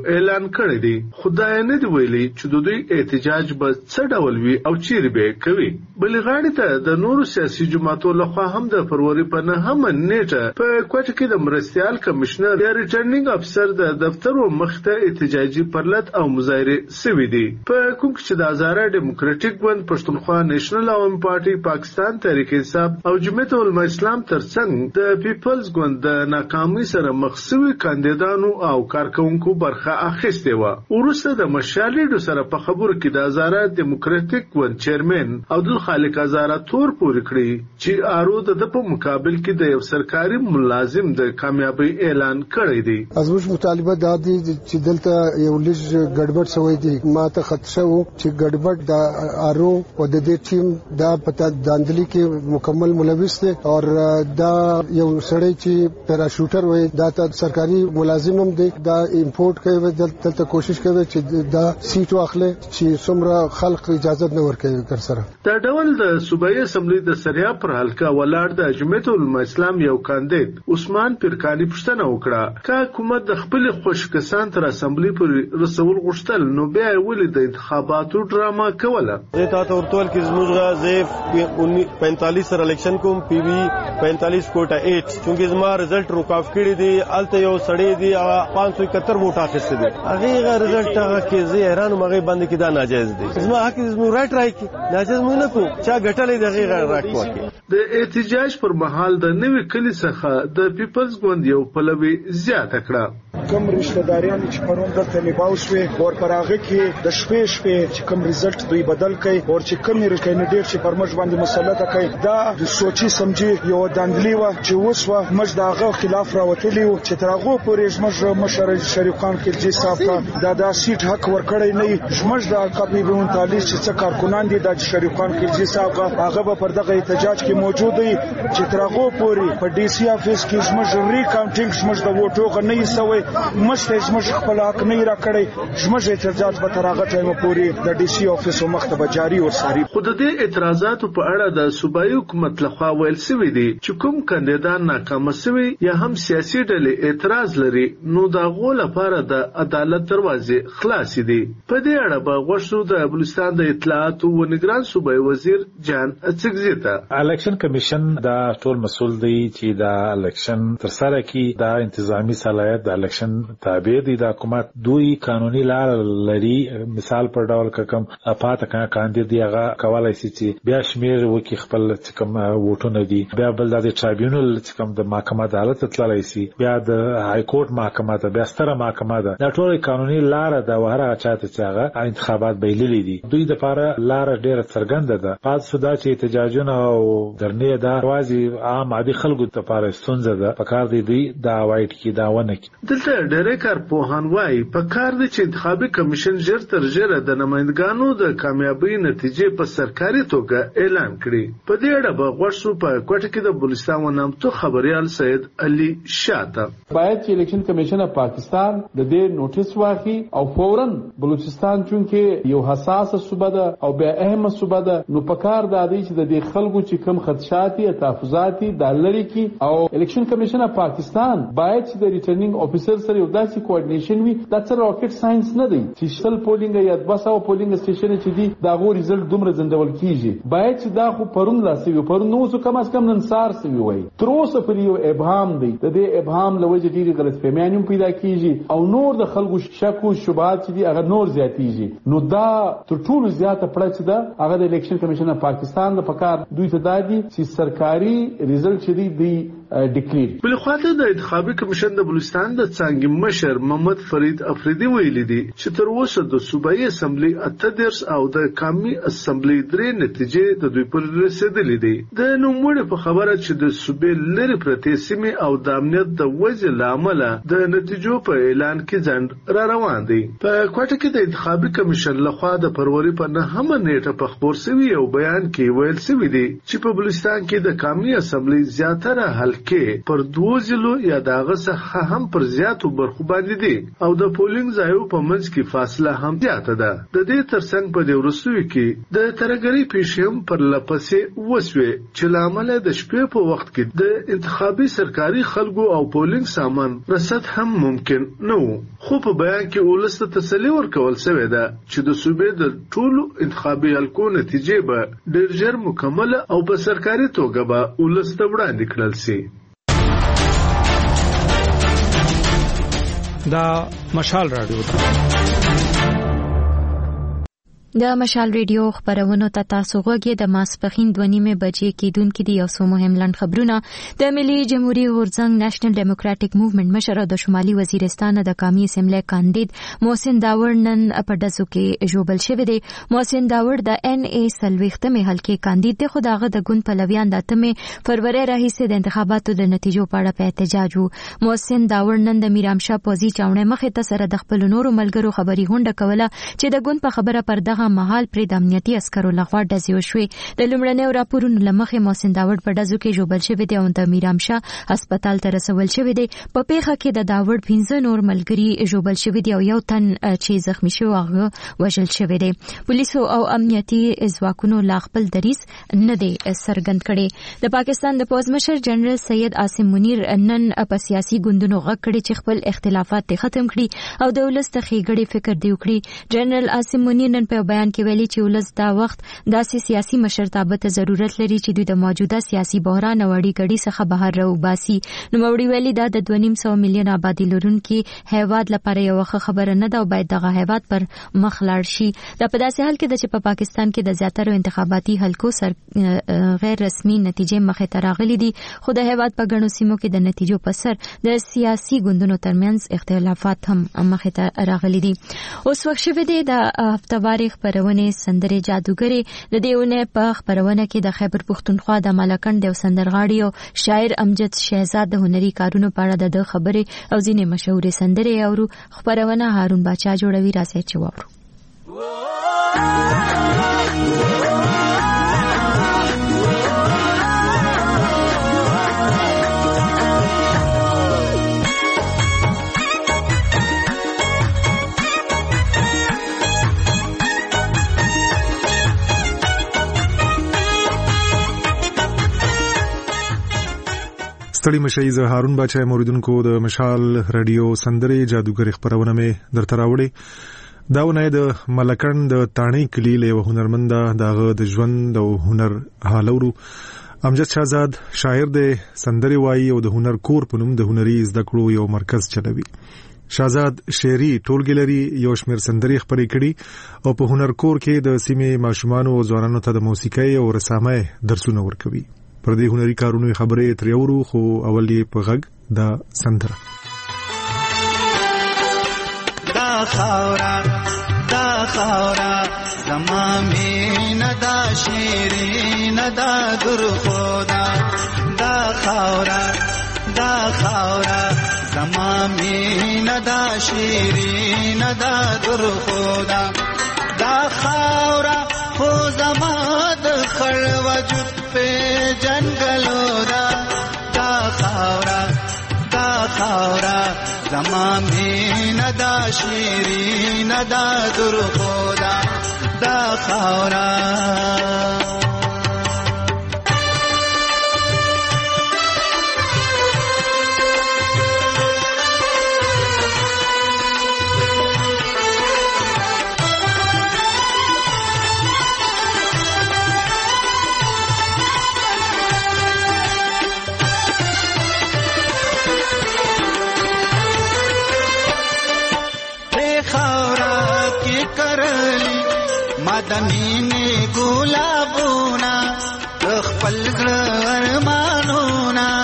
Speaker 13: اعلان کړی دی. خدای نه دی ویلي چې د دوی احتجاج به څه ډول وي او چیرې به کوي. بلې غاړې ته د نورو سیاسي جماعتو لخوا هم د فروری په 9 نیټه په کوټه کې د مرستیال کمشنر یا ریټرنینګ افسر د دفتر مخته احتجاجي پرلط او مظاهره سوي دي. په کوم چې د آزاد ډیموکراټیک ګوند پښتونخوا نېشنل عوامي پارټي پاکستان تحریک انصاف او جمعیت العلماء اسلام ترڅنګ د پیپلز ګوند د ناکامۍ سره مخ شوي کاندیدانو او کارکونکو برخه اخیستې وه. وروسته د مشالېډو سره په خبرو کې د آزاد ډیموکراټیک ګوند چیرمن عبدالخالق ازاره تور پورې کړی چې آرو د په مقابل کې د یو سرکاري ملازم د کامیابی اعلان کړی دی.
Speaker 15: ازموږ مطالبه دا دی چې دلته یو لږ ګډوډ شوی دی. ما ته خدشه وو چې ګډوډ د آرو او د دې ټیم دا پته داندلی کې مکمل ملوث دی او دا یو سړی چې پیراشوټر وي دا ته سرکاري ملازم هم دی. دا امپورټ کوي دلته کوشش کوي چې دا سیټ واخلي چې څومره خلک اجازه نه ورکوي تر سره.
Speaker 13: دا ډول د صوبایي اسمبلی د سریا پر حلقه ولاړ د جمعیت العلماء اسلام یو کاندید عثمان پیرکانی پښتنه وکړه که حکومت د خپل خوش کسان تر اسمبلی پر رسول غوښتل نو بیا ولې د انتخاباتو ډراما کوله.
Speaker 16: زه تاسو ورتول کې زموږ غازف 45 سره الیکشن کوم پی وی 45 کوټه 8 چونګې زما رزلټ روکاف کړی دی الته یو سړی دی 571 ووټ اخیسته دي. هغه رزلټ هغه کې زه حیران مغه باندې کې دا ناجایز دی. زما حق زموږ رائټ راکې ناجایز مونږ نه کو چا ګټلې دغه راکوي.
Speaker 13: د احتجاج پر مهال د نوې کلی څخه د پیپلز ګوند یو پلوي زیاته کړه.
Speaker 17: کوم رشتہ داریان چې پرون دلته نباو شوي او پراغه کې د شپې چې کوم رزلټ دوی بدل کړي او چې کوم کینډیډیټ چې پرمج باندې مسلط کړي دا د سوچي سمجي یو داندلی و چې وسوه مج داغه خلاف راوتلی و چې ترغه پورې مج مشر شریف خان خلجی صاحب ته دا سیټ حق ورکړی نه مج دا کاپی 39 چې څه کارکونان دي د شریف خان خلجی صاحب هغه پر دغه احتجاج کې موجود دي چې ترغه پورې په ډي سي افیس کې مج ری کاونټینګ مج د ووټو غنۍ سوي مشته مش خپل حق نه را کړی زموږ احتجاج به تر هغه ټایم پورې د ډي سي افیس مخته جاری او ساري.
Speaker 13: خو د دې اعتراضاتو په اړه د صوبایي حکومت لخوا ویل شوی دی چې کوم کاندیدان ناکام شوي یا هم سیاسي ډلې اعتراض لري نو د غو لپاره د عدالت دروازې خلاصې دي. په دې اړه به غوښتو د بلوچستان د اطلاعات او نگران صوبایي وزیر جان اڅکزي ته
Speaker 18: الیکشن کمیشن دا ټول مسول دی چې دا الیکشن تر سره کی دا انتظامی صلاحیت د الیکشن تابع دي. د حکومت دوی قانوني لار لري. مثال پر ډول کوم پاته کاندید دی هغه کولای شي چې بیا شمیر وکي خپل کوم ووټونه دي بیا بل د ټرایبیونل کوم د محکمه عدالت تللی شي بیا د های کورټ محکمه ته بیا ستره محکمه ده. دا ټول قانوني لار ده وهره چاته چې هغه انتخابات بیللي دي. دوی د لپاره لار ډیره څرګنده ده. پات صدا چې احتجاجونه او درنې دا وازي عام عادي خلکو لپاره ستونزه ده. پکار دي دوی دا وایټ کی دا ونه کی.
Speaker 13: دلته ډېر کارپوهان وايي پکار دي چې انتخابي کمیشن ژر تر ژره د نمائندګانو د کامیابی نتیجې په سرکاري توګه اعلان کړي. په دې اړه به غوښتو په کوټه کې د بلوچستان ونامتو خبريال سید علي شاته
Speaker 19: باید چې الیکشن کمیشن پاکستان د دې نوټیس واخی او فورا بلوچستان چونکه یو حساس صوبه ده او بیا اهم صوبه ده نو پکار د دې چې د خلکو چې کم خدشاتي تحفظاتي د لری کی او الیکشن کمیشن پاکستان باید چې د ریټرنینګ افیسر سره یو داسې کوارډینیشن وي دا څه راکټ ساينس نه دی چې شل پولینګ یا 200 پولینګ سټیشن چې دی دا غو ریزلټ دومره زندول کیږي. باید چې دا خو پرون لاسوي پرون نو څه کم از کم نن سار سوي وای تر اوسه پر یو ابهام دی. د دې ابهام لوجه ډیری غلط فهمیان پیدا کیږي او نور د خلکو شک او شبهات چې دی هغه نور زیاتیږي. نو دا تر ټولو زیاته پړه چې دا هغه د الیکشن کمیشن پاکستان د پکار دوی ته دادي چې سرکاري ریزلټ چې دی ډیکلیر.
Speaker 13: بل خواته د انتخابي کمیشن د بلوچستان د څنګه مشر محمد فرید افریدي ویلي دي چې تر اوسه د صوبایي اسمبلی 38 او د قومي اسمبلی 3 نتیجې د دوی پر رسیدلې دي. د نوموړي په خبره چې د صوبې لري پرتې سیمې او د امنیت د وجې لامل د نتیجو په اعلان کې ځند را روان دي. په کوټه کې د انتخابي کمیشن لخوا د فروری په 9 نیټه په خبر شوی یو بیان کې ویل شوی دی چې په بلوچستان کې د قومي اسمبلی زیاتره حلقې پر 2 ضلعو یا دغه څخه هم پر زیات حیاتو برخو باندې دي او د پولینګ ځایو په منځ کې فاصله هم زیاته ده. د دې ترڅنګ په دې وروستیو کې د ترګری پیښې هم پر لپسې وسوي چې لامل د شپې په وخت کې د انتخابي سرکاري خلکو او پولینګ سامان رسد هم ممکن نه و. خو په بیان کې ولست تسلی ورکول شوې ده چې د صوبې د ټولو انتخابي حلقو نتیجې به ډېر ژر مکمل او په سرکاري توګه به ولست وړاندې کړل شي.
Speaker 20: دا مشال رادیو ده.
Speaker 1: د مشال ریډیو خبرونو ته تاسو غوږی د ماسپخین 2:30 بجې کېدونکې دي. یو څو مهم لنډ خبرونه. د ملي جمهوریت غورځنګ نېشنل ډیموکراټک موومېنټ مشر د شمالي وزیرستان د قومي اسمبلی کاندید محسن داوړ نن په ډزو کې ژوبل شوی دی. محسن داوړ د NA 40مې حلقې کاندید دی، خو دغه د ګوند پلویان د 8 فروری راهیسې د انتخاباتو د نتیجو په اړه په احتجاج وو. محسن داوړ نن د میرامشاه پوزي چاونې مخې ته سره د خپل نورو ملګرو خبري غونډه کوله چې د ګوند په خبره پر دغه مهال پرې د امنیتي عسکرو لخوا ډزې وشوې. د لومړنیو راپورونو له مخې محسن داوړ په ډزو کې ژوبل شوی دی او د میرامشاه هسپتال ته رسول شوی دی. په پیښه کې د داوړ 15 نور ملګري ژوبل شوی دی او یو تن چې زخمی شوی هغه وژل شوی دی. پولیسو او امنیتي ځواکونو لا خپل دریځ نه دی څرګند کړی. د پاکستان د پوز مشر جنرال سید عاصم منیر نن په سیاسي ګوندونو غږ کړی چې خپل اختلافات ختم کړي او د ولس ته ښېګړې فکر دی وکړي. جنرال عاصم منیر نن په بیان کې ویلي چې ولس دا وخت داسې سیاسي مشرتابه ته ضرورت لري چې دوی د موجوده سیاسي بحران او اړیګړې څخه بهر راوباسي. نوموړي ویلي دا د 2.5 میلیون آبادي لرونکي هیواد لپاره یو ښه خبره نه ده او باید دغه هیواد پر مخ لاړ شي. دا په داسې حال کې ده چې په پاکستان کې د زیاترو انتخاباتي حلقو غیر رسمي نتیجې مخې ته راغلي دي، خو د هیواد په ګڼو سیمو کې د نتیجو په سر د سیاسي ګوندونو ترمنځ اختلافات هم مخې ته راغلي دي. اوس وخت شوی دی د هفتواري خبرونې سندرې جادوګرې. د دې اونۍ په خبرونه کې د خیبر پښتونخوا د ملکند یو سندرغاړي او شاعر امجد شهزاد د هنري کارونو په اړه د خبرې او ځینې مشهورې سندرې اورو. خبرونه هارون باچا جوړوي، راځي چې واورو.
Speaker 21: ستړي مشي زه هارون باچا موریدونکو د مشال رادیو سندرې جادوګر خبرونه مې درته راوړې. دا ونه د ملکند د تانی کلی له هنرمند دغه د ژوند او هنر حالورو امجد شهزاد شاعر د سندرې وایي او د هنر کور په نوم د هنري زده کړو یو مرکز چلوي. شهزاد شعري ټولګي لري، یو شمېر سندرې خپرې کړي او په هنر کور کې د سیمې ماشومانو او ځوانانو ته د موسیقۍ او رسامۍ درسونه ورکوي. پر دې هنري کارونو خبرې ترې اورو، خو اول یې په غږ دا سندره.
Speaker 22: دا خاورا زما مینه دا شیرین دا گر خدا. دا خاورا زما مینه دا شیرین دا گر خدا. دا خاورا خو زما د خړ وجود په جنگلو دا. دا خاورا زما مینه دا شیرین دا در خدا. دا خاورا دمینه ګلابونا خپل ارمانونا.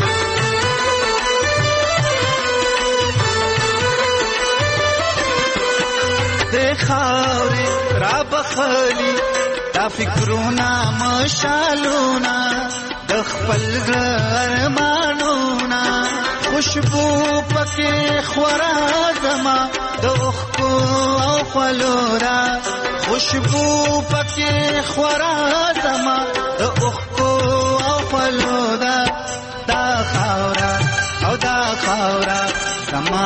Speaker 22: د خاورې را بخلی دا فکرونا مشالونا د خپل ارمانونا. خوشبو پکې خورا زما د اوښکو او خلورا. خوشبو پکې خورا زما د اوښکو او خلورا. دا خاورا زما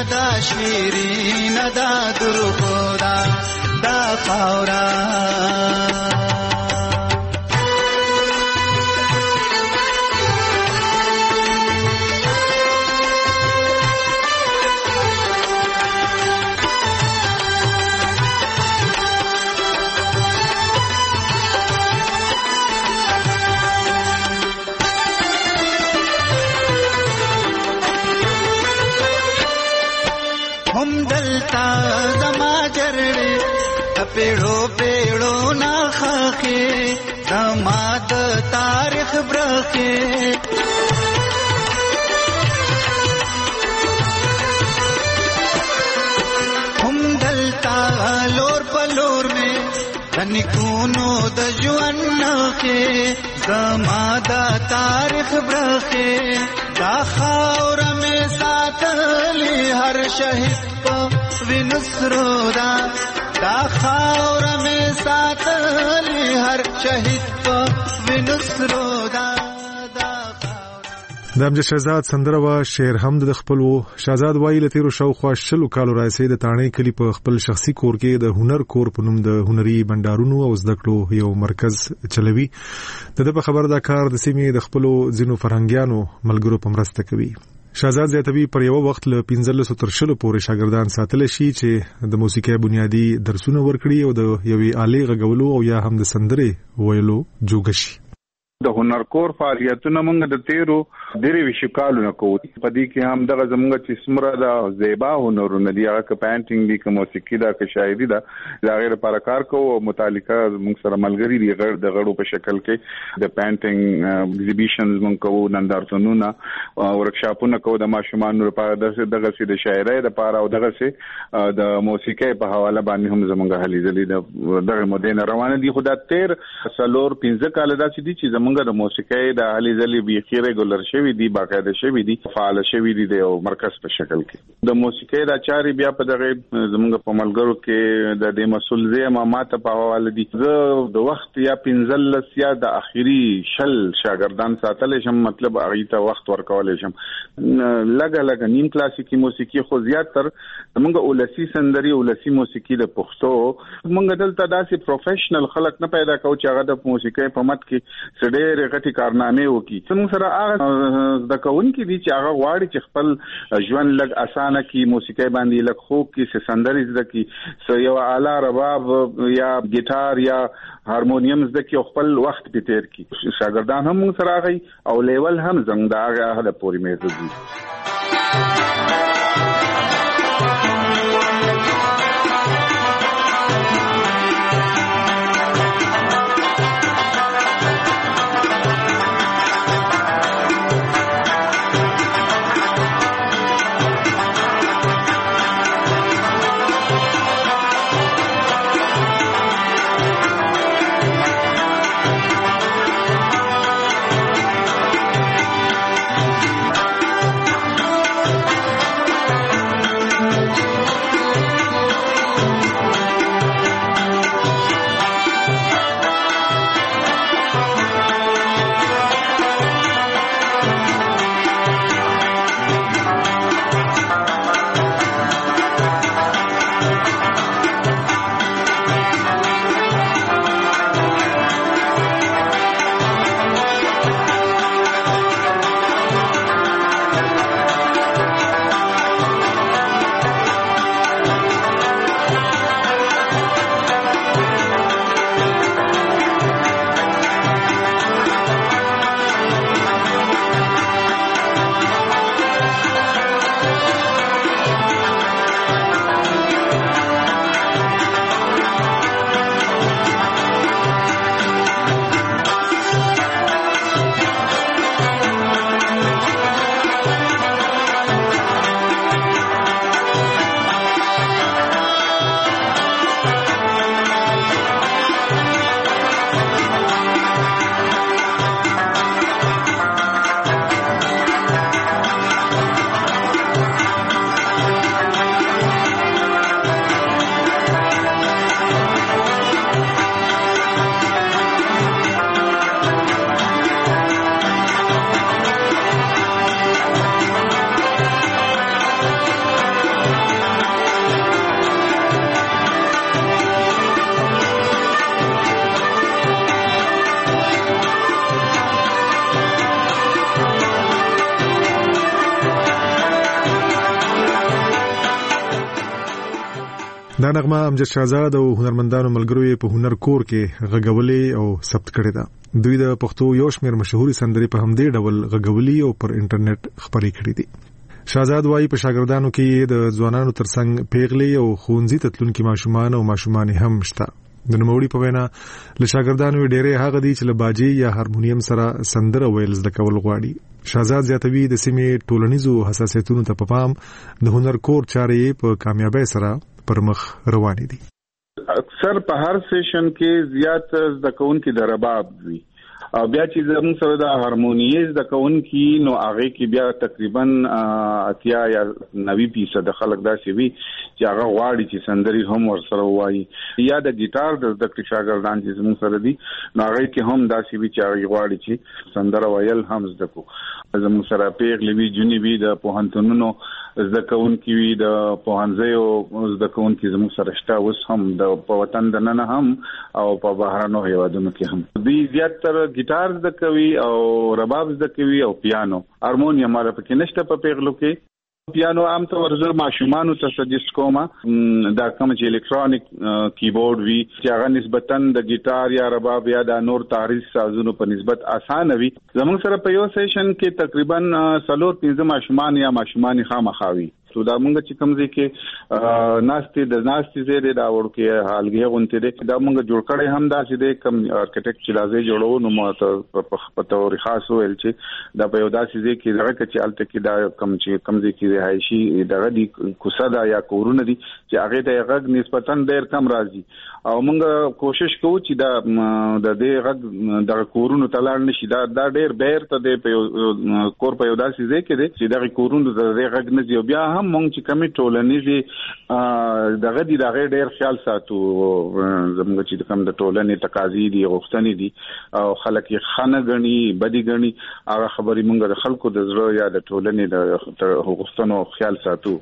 Speaker 22: دا شیرین دا درخورا دا خاورا پیڑو پیڑو نا خاکے دماد تاریخ برکے ہم دلتا لور پلور میں دنکونو دجوان کے دماد تاریخ برکے دا خاور میں ساتلی ہر شہید پا ونسرو دا دا خاور میں ساتلی ہر شہید پا ونسرو دا
Speaker 21: د امجد شهزاد سندره وا شعر هم د خپل وو. شهزاد وایي له تیرو شاوخوا 100 کالو راځي د تانې کلی په خپل شخصي کور کې د هنر کور په نوم د هنري بندارونو او زده کړو یو مرکز چلوي. د په خبر دا کار د سیمې د خپل ځینو فرهنګیانو ملګرو په مرسته کوي. شهزاد زیاتوي پر یو وخت له 15 تر 20 پورې شاګردان ساتل شي چې د موسیقي بنیادی درسونه ورکړي او د یوې آلې غږولو او یا هم د سندرې ویلو جوګ شي.
Speaker 2: د هنر کور فعالیتونه موږ د تیرو ډېرې وشو کالونه کوو. په دې کې هم دغه زموږ چې څومره د زیبا هنرونه دي، هغه که پینټینګ دي، که موسیقي ده، که شاعري ده، د هغې لپاره کار کوو. او متعلقه موږ سره ملګري دي د غړو په شکل کې د پینټینګ ایگزیبیشنز موږ کوو، نندارتونونه، ورکشاپونه کوو د ماشومانو لپاره، دغسې د شاعرۍ لپاره او دغسې د موسیقۍ په حواله باندې هم زموږ هلې ځلې د دغه مودې نه روانه دي. خو دا تیر 4-5 کاله داسې دي چې زموږ د موسیقۍ د هلې ځلې بیخي ریګولر شوي دي، باقاعده شوي دي، فعال شوي دي د یو مرکز په شکل کې. د موسیقۍ دا چارې بیا په دغه زموږ په ملګرو کې د دې مسؤل زه ما ته په حواله دي. زه د وخت یا 15 یا د اخیری 10 شاګردان ساتلی شم، مطلب هغې ته وخت ورکولی شم. لږه نیم کلاسیکي موسیقي، خو زیات تر زموږ اولسي سندري، اولسي موسیقي د پښتو. موږ دلته داسې پروفیشنل خلک نه پیدا کوو چې هغه د موسیقۍ په مت کې ډېرې غټې کارنامې وکړي. زموږ سره هغه زده کوونکي دي چې هغه غواړي چې خپل ژوند لږ اسانه کړي، موسیقۍ باندې لږ خوږ کړي، څه سندرې زده کړي، یو اعلی رباب یا ګیټار یا هارمونیم زده کړي او خپل وخت پې تېر کړي. شاګردان هم موږ سره راغی او لیول هم زموږ د هغه حده پورې محدود دي.
Speaker 21: دا نغمه امجد شهزاد او هنرمندانو ملګرو په هنر کور کې غږولې او ثبت کړې ده. دوی د پښتو یو شمېر مشهوري سندرې په همدې ډول غږولې او پر انټرنیټ خپرې کړې دي. شهزاد وايي په شاګردانو کې د ځوانانو ترڅنګ پیغلې او ښوونځي ته تلونکي ماشومان او ماشومانې هم شته. د نوموړي په وینا له شاګردانو ډېرې هغه دي چې له باجې یا هارمونیم سره سندره ویل زده کول غواړي. شهزاد زیاتوي د سیمې ټولنیزو حساسیتونو ته په پام د هنر کور چارې په کامیابۍ سره پر مخ روانې دي.
Speaker 2: اکثر په هر سیشن کې زیات زده کوونکي د رباب وي او بیا چې زموږ سره د هارمونیې زده کوونکي نو هغه کې بیا تقریبا 80 یا 90% خلک داسې وي چې هغه غواړي چې سندري هم ورسره وایي یا د ګیټار د زده کړې شاګردان چې زموږ سره دي نو هغه کې هم داسې وي چې هغه غواړي چې سندره ویل هم زده کو. زموږ سره پیغلې وي جونې وي د پوهنتونونو زده کوونکي وي د پوهنځیو زده کوونکي زموږ سره شته اوس هم د په وطن دننه هم او په بهرانو هیوادونو کې هم. دوی زیاتره ګیټار زده کوي او رباب زده کوي او پیانو. هارمونیم مالا پکې نشته په پیغلو کې. پیانو عام طور زه ماشومانو ته سجست کوم دا کوم چې الکترونیک کیبورډ وي چې هغه نسبتاً د ګیټار یا رباب یا د نور تاریخ سازونو په نسبت اسانه وي. زموږ سره په یو سیشن کې تقریبا 4-5 ماشومان یا ماشومان خامخاوي. سو دا مونږ چې کوم ځای کې ناستې زیاده دا ورکه حالګي غونته دي دا مونږ جوړ کړي هم دا چې د کم آرکیټیکټ چې لازم جوړو نو ماته په تور خاص ویل چې دا په یو داسې ځای کې دغه چې الته کې دا کم ځای کې رهایشي دغه دي کوساده یا کورونه دي چې هغه ته غږ نسبتاً ډېر کم راځي او مونږ کوشش کوو چې دا د دې غږ د کورونو تلاړ نشي دا ډېر بهر ته د کور په یو داسې ځای کې دي چې د کورونو د غږ نه دی بیا هم مونږ چې کمی ټولنیزي دغه دي دغه ډېر خیال ساتو زموږ چې کوم د ټولنې تقاضې دي غوښتنې دي او خلک یې خانه غني بدی غني هغه خبرې مونږ د خلکو د زړه یا د ټولنې د غوښتنو خیال ساتو.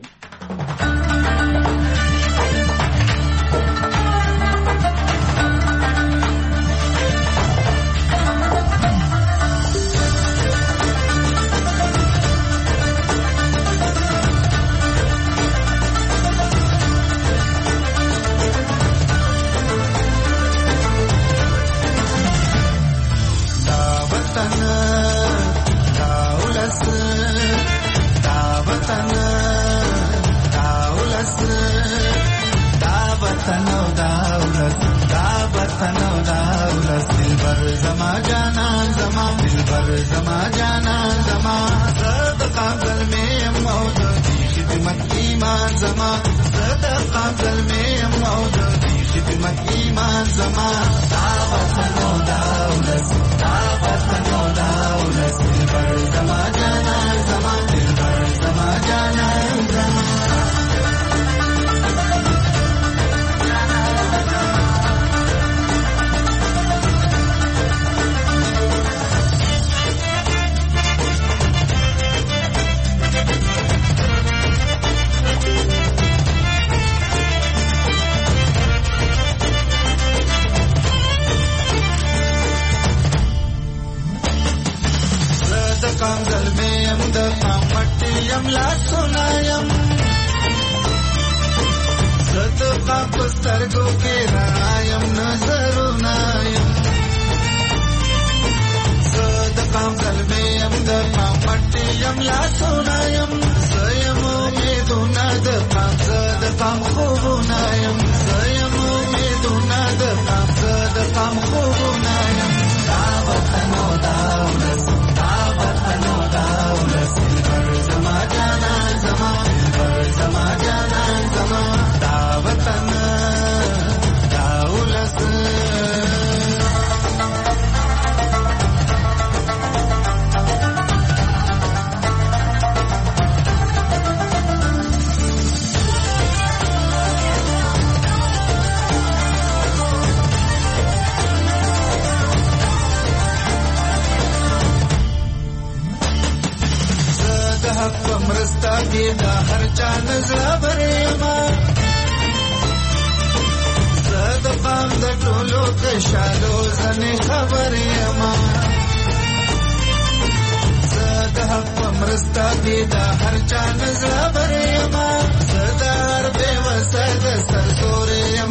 Speaker 22: هر چا نظر برما صدر بے وسد سر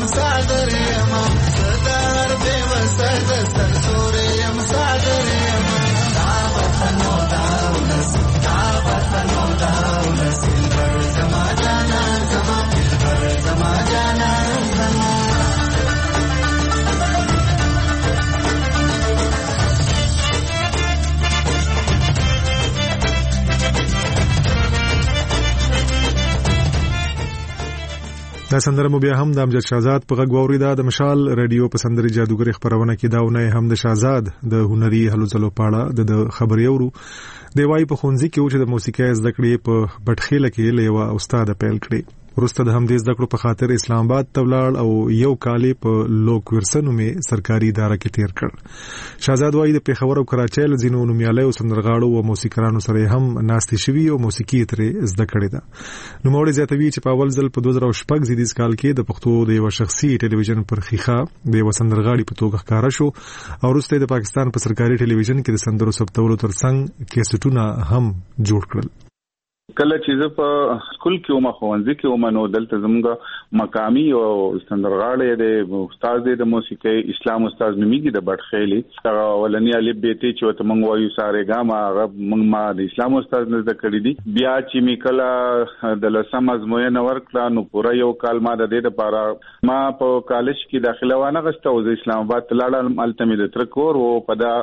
Speaker 22: सागर यम सदार देव सद सरसोर यम सागर यम दावतनो दाउलस सिल्वर जमा जाना जमा सिल्वर जमा जाना जमा
Speaker 21: دا سندره مو بیا هم د امجد شهزاد په غږ واوریده. د مشال رادیو په سندري جادوګر خبرونه کې داونه هم د شهزاد د هنري هلو ځلو پاړه د خبري اورو دی وای په خونځي کې چې د موسیقي زده کړې په بټخېله کې لیوا استاد پیل کړی. ورسته د همدې زده کړو په خاطر اسلام آباد ته ولاړ او یو کال په لوک ورسنو می سرکاري اداره کې تیر کړ. شهزاد وای د پیښور او کراچۍ له ځینو نومیالي او سندرغاړو او موسیقارانو سره هم ناستې شوی او موسیقي ترې زده کړې ده. نو موږ زیاتوي چې په اول ځل په 2016 زیدیز کال کې د پښتو د یو شخصي ټلویزیون پر خيخه د یو سندرغاړي په توګه ښکارا شو او ورسته د پاکستان په سرکاري ټلویزیون کې د سندرو ثبتولو ترڅنګ کیسټونه هم جوړ کړل.
Speaker 2: کله چې زه په سکول کې ومه خوانځي کې ومه نو دلته زموږ مقامي او سندرغاړي د استاد د موسیقي اسلام استاد نومیږي د بټخېلي هغه ولني الف بیت چې ته مونږ وایو ساره ګاما هغه مونږ ما د اسلام استاد نه زده کړی دي. بیا چې میکلا د لسم ازموینه ورکړه نو پوره یو کال ما د دې لپاره ما په کالج کې داخله وانه غسته او د اسلام آباد لاړم التمید تر کور او په دا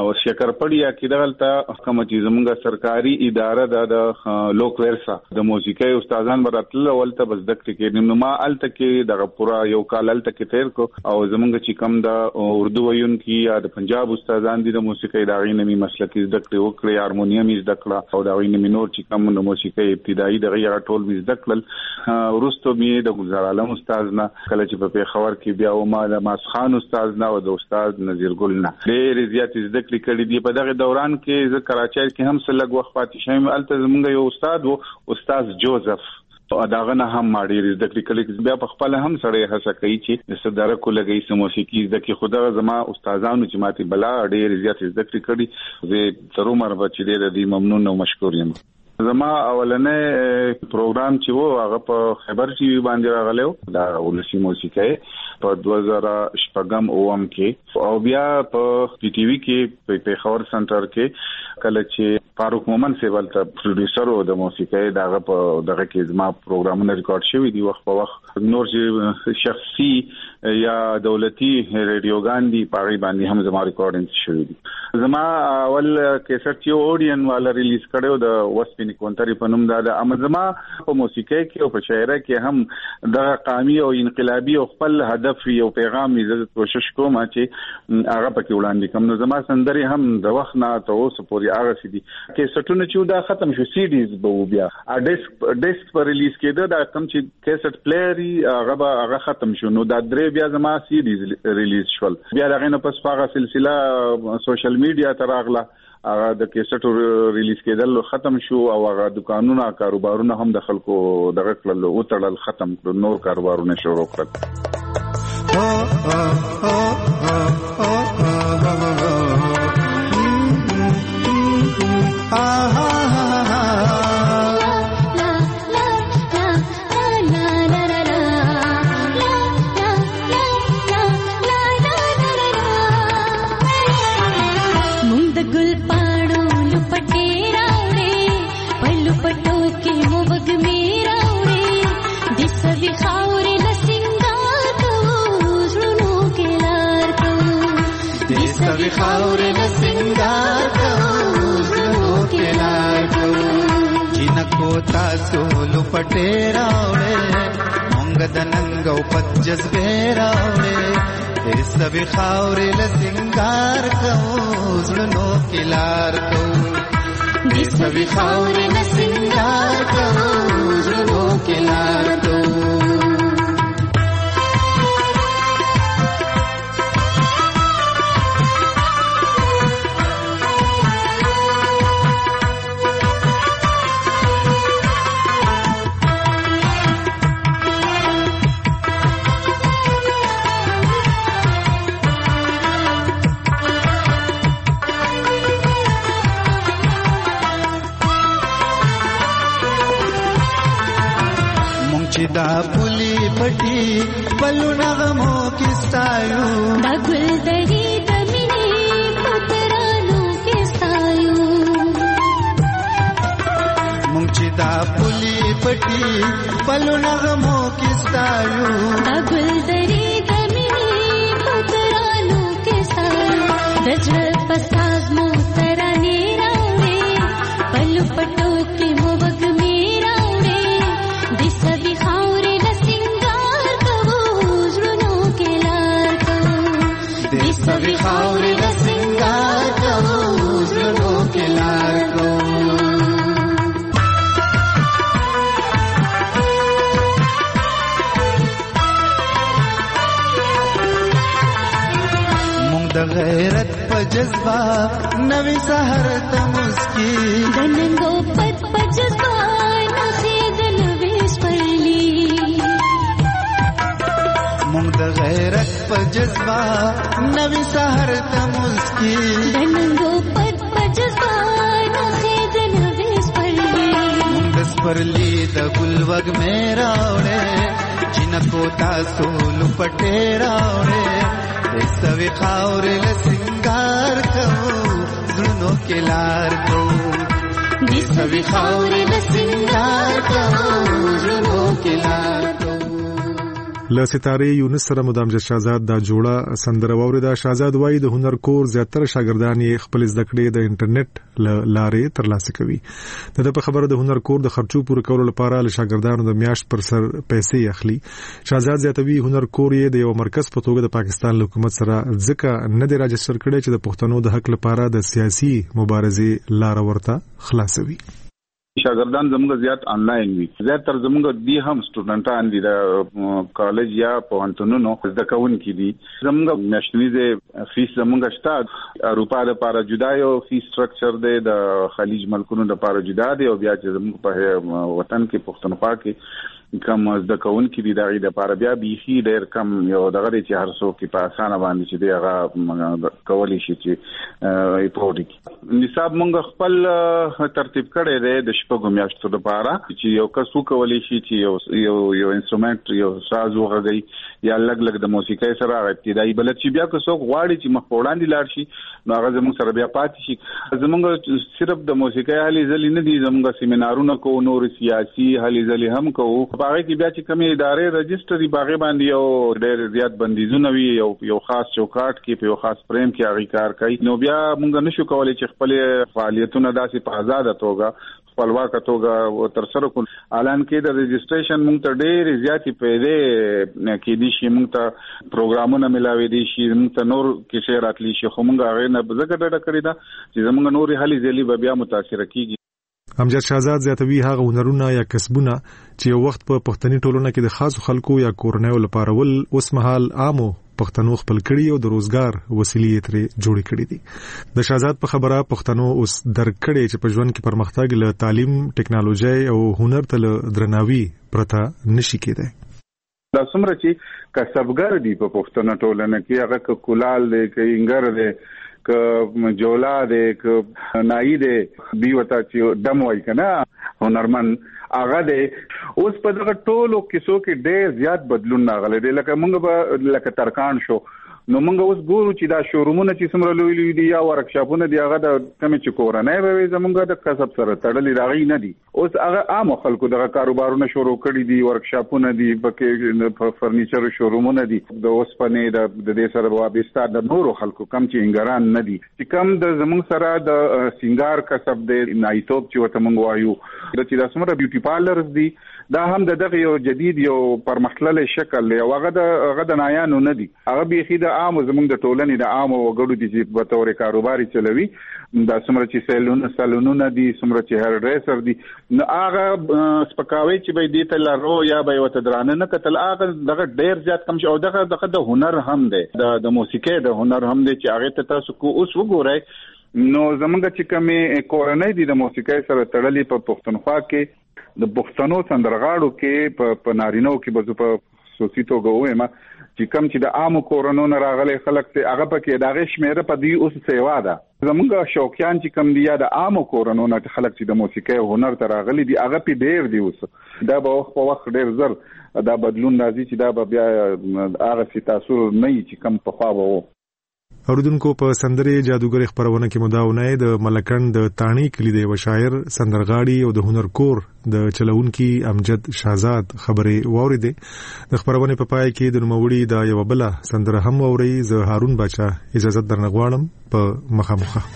Speaker 2: شکرپړیا کې دغلته کوم چې زموږ سرکاري اداره د لوک ورسا د موسیقي استادان براتل ولته بس دکته کې نو ما الته کې د پورا یو کال الته کې تیر کو او زمونږ چې کم د اردو ویون کې یا د پنجاب استادان دي د موسیقي د غینمي مسلکي دکته وکړي هارمونیم دکړه او د غینمي نور چې کم د موسیقي ابتدایي د غیر ټول می دکړل ورستو می د گلزار عالم استاد نه کله چې په پیښور کې بیا و ما د ماسخان استاد نه او د استاد نذیر ګل نه ډېر زیات ذکر کړی دی. په دغه دوران کې ز کراچۍ کې هم سلګ وخت پاتې شوم الته زمونږ یو استاد جوزف داغه نه هم ماډي ذکر کړي بیا په خپل هم سره هڅه کوي چې د صدر کو لګي سم موسیقي ذکر خدا زما استادانو چې ماتي بلا ډېر زیات ذکر کړي زه تر عمر بچی دې ممنون او مشکور یم. زما اولنې پروګرام چې وو هغه په خبر ټي وي باندې راغلو دا ولسی موسیقي په 2014 اوم کې او بیا په پی ټي وي کې په پیښور سنټر کې کله چې فاروق مومن سیوال ته پروډوسر او د موسیقي دغه په دغه کې زما پروګرامونه ریکارډ شوی دی وخت په وخت نور چې شخصي یا دولتي ریډیوګان دي پاغي باندې هم زما ریکارډینګ شوی دی. زما اول کیسټ یو اورډین والا ریلیز کړو د وسپینی کونتري په نوم دا د امزما په موسیقي کې او په شاعرۍ کې هم د قومي او انقلابي او خپل هدف یو پیغام عزت کوشش کوم چې هغه پکې وړاندې کوم. نو زما سندري هم د وخت نه ته اوس پورې هغه سدي کیسټونه چې دا ختم شو سیډیز به بیا ډیسک پر ریلیز کېده دا کم چې کیسټ پلیری هغه ختم شو نو دا درې بیا زما سیډیز ریلیز شول. بیا هغه نه پس هغه سلسله سوشل میډیا ته راغله هغه د کیسټ ریلیز کېدل ختم شو او هغه دکانونه کاروبارونه هم د خلکو دغه کړل او تړل ختم کړ نور کاروبارونه شروع کړل.
Speaker 22: خاورې د سنگار کو زړونو کې لار کو جنکو تاسو لپټې راوړې مونږ د ننګ او پت جذبې راوړې دې سوي خاورې د سنگار کو زړونو کې لار کو دې سوي خاورې د سنگار کو زړونو کې لار کو. چې دا پولی پټي بلو نغمو کې ستایو
Speaker 3: دا ګل دری د مینې پترانو کې ستایو
Speaker 22: مونږ چې دا پولی پټي بلو نغمو کې ستایو
Speaker 3: دا ګل دری د مینې پترانو کې ستایو د زړه په ساز مو ترانې راوړې بلو پټو کې مو وږمې راوړې د سوي خاورې له سنګار کوو زړونو کې لار کوو
Speaker 22: د سوي خاورې له سنګار کوو زړونو کې لار کوو د غیرت په جذبه نوې سحر ته مسکی
Speaker 3: د ننګو پت په جذبه نخې د نوې سپرلی
Speaker 22: مونږ د غیرت په جذبه نوې سحر ته مسکی
Speaker 3: د ننګو پت په جذبه نخې د نوې سپرلی
Speaker 22: مونږ د سپرلی د ګل وګ مې راوړې جنکو تاسو لپټې راوړې سوي خاورې له سنگار کوو زړونو کې لار کوو
Speaker 3: د سوي خاورې له سنگار کوو زړونو کې لار کوو
Speaker 21: له ستاره یونس سره مدامجد شاهزاد دا جوړه سندره واوریده. شاهزاد وایي د هنر کور زیاتره شاګردان یې خپل زده کړې د انټرنیټ لارې ترلاسه کوي. د په خبره د هنر کور د خرچو پوره کولو لپاره له شاګردانو د میاشت پر سر پیسې اخلي. شاهزاد زیاتوي هنر کور یې د یو مرکز په توګه د پاکستان حکومت سره ځکه نه دی راجستر کړی چې د پښتنو د حق لپاره د سیاسي مبارزې لار ورته خلاصوي.
Speaker 2: شاګردان زموږ زیات آنلاین وي. زیاتره زموږ دي هم سټوډنټان دي د کالج یا پوهنتونونو زده کوونکي دي. زموږ میاشتنی فیس زموږ شته اروپا د لپاره جدا یو فیس سټرکچر دی، د خلیج ملکونو د لپاره جدا دی، او بیا چې زموږ په وطن کې پښتونخوا کې کم زده کوونکي دي دغه د لپاره بیا بیخي ډېر کم یو دغه چې هر څوک په اسانه باندې چې دی هغه کولی شي چې ریپورت کړي. نصاب موږ خپل ترتیب کړی دی د شپږو میاشتو لپاره چې یو کس وکولی شي چې یو انسټرومنټ یو ساز وغږوي یا لږ د موسیقۍ سره ابتدایي بلد شي. بیا که څوک غواړي چې مخ په وړاندې لاړ شي نو هغه زموږ سره بیا پاتې شي. زموږ صرف د موسیقۍ هلې ځلې نه دي، زموږ سیمینارونه کوو، نور سیاسي هلې ځلې هم کوو. باغې کې بیا چې کومې ادارې رجسټري باغې باندې یو ډېر زیات بندیزونه وي، یو خاص چوکاټ کې په یو خاص فریم کې هغه کار کوي، نو بیا موږ نشو کولای چې خپل فعالیتونه داسې په آزاده توګه خپلواکه توګه تر سره کړو. الان کې د رجسټریشن موږ ته ډېر زیاتې پیسې کې دي شي، موږ ته پروګرامونه ملاوي دي شي، موږ ته نور کې شی راتلی شي، خو موږ هغه نه ځکه ډډه کړې ده چې زموږ نورې هلې ځلې به بیا متاثر کیږي.
Speaker 21: امجد شاهزاد زیاتوي هغه هنرونه یا کسبونه چې یو وخت په پښتني ټولنه کې د خاصو خلکو یا کورنیو لپاره ول اوس مهال عامو پښتنو خپل کړي او د روزګار وسیلې ترې جوړې کړې دي. د شاهزاد په خبره پښتنو اوس درکړي چې په ژوند کې پرمختګ له تعلیم، ټکنالوژي او هنر ته درناوي پرته نشي کېدای.
Speaker 2: دا څومره چې کسبګر دي په پښتنو ټولنه کې، هغه کولال دی، کینګر دی، که جولا دی، که نایی دی، دی وتا چې دم وای کنه هنرمن هغه دی. اوس په دغه ټولو کیسو کې ډېر زیات بدلون راغلی دی. لکه موږ به لکه ترکان شو نو موږ اوس ګورو چې دا شورومونه چې څومره لوی لوی دي یا ورکشاپونه دي، هغه د کمې چې کورنۍ به وي زموږ د کسب سره تړلي راغلي نه دي. اوس هغه عام خلکو دغه کاروبارونه شروع کړي دي، ورکشاپونه دي، پکې فرنیچر شورومونه دي، د اوسپنې د دې سره وابسته د نورو خلکو کم چې انګران نه دي چې کم د زموږ سره د سینګار کسب دی، نایتوب چې ورته موږ وایو، چې دا څومره بیوټي پارلرز دي، دا هم د دغه یو جدید یو پرمختللی شکل دی او هغه د نایانو نه دي. هغه بیخي د عامو زموږ د ټولنې د عامو وګړو دي چې په تور کاروباري چلوي. دا څومره چې سالونونه دي، څومره چې هر ډریسر دي، نو هغه سپکاوي چې به دې ته لارو یا به وته درانه نه کتل، هغه دغه ډېر زیات کم شو. او دغه د هنر هم دی، د موسیقۍ د هنر هم دی چې هغه ته تاسو کو اوس وګورئ. نو زمونږ چې کومې کورنۍ دي د موسیقۍ سره تړلې په پښتونخوا کې د پښتنو سندرغاړو کې په نارینو کې به په خصوصي توګه وایم چې کم چې د عام کورونو نه راغلي خلک ته هغه پکې دغه شمیره په دی اوس سیوا ده زمونږ شوقیان چې کم دی یا د عام کورونو نه خلک چې د موسیقي او هنر ته راغلي دي هغه په ډیر دی اوس دا به وخت په وخت ډیر زر دا بدلون راځي چې دا به بیا هغه سي تاثیر نه چې کم په خوا وو.
Speaker 21: اوردونکو په سندرې جادوګر خبرونه کې مداونه د ملکن د تانی کلی دی و شاعر سندرغاړي او د هنر کور د چلونکي امجد شاهزاد خبرې واوریدې د خبرونه په پای کې د نوموړي د یو بل سندره هم اوري زه هارون بچا اجازه درنغواړم په مخامخه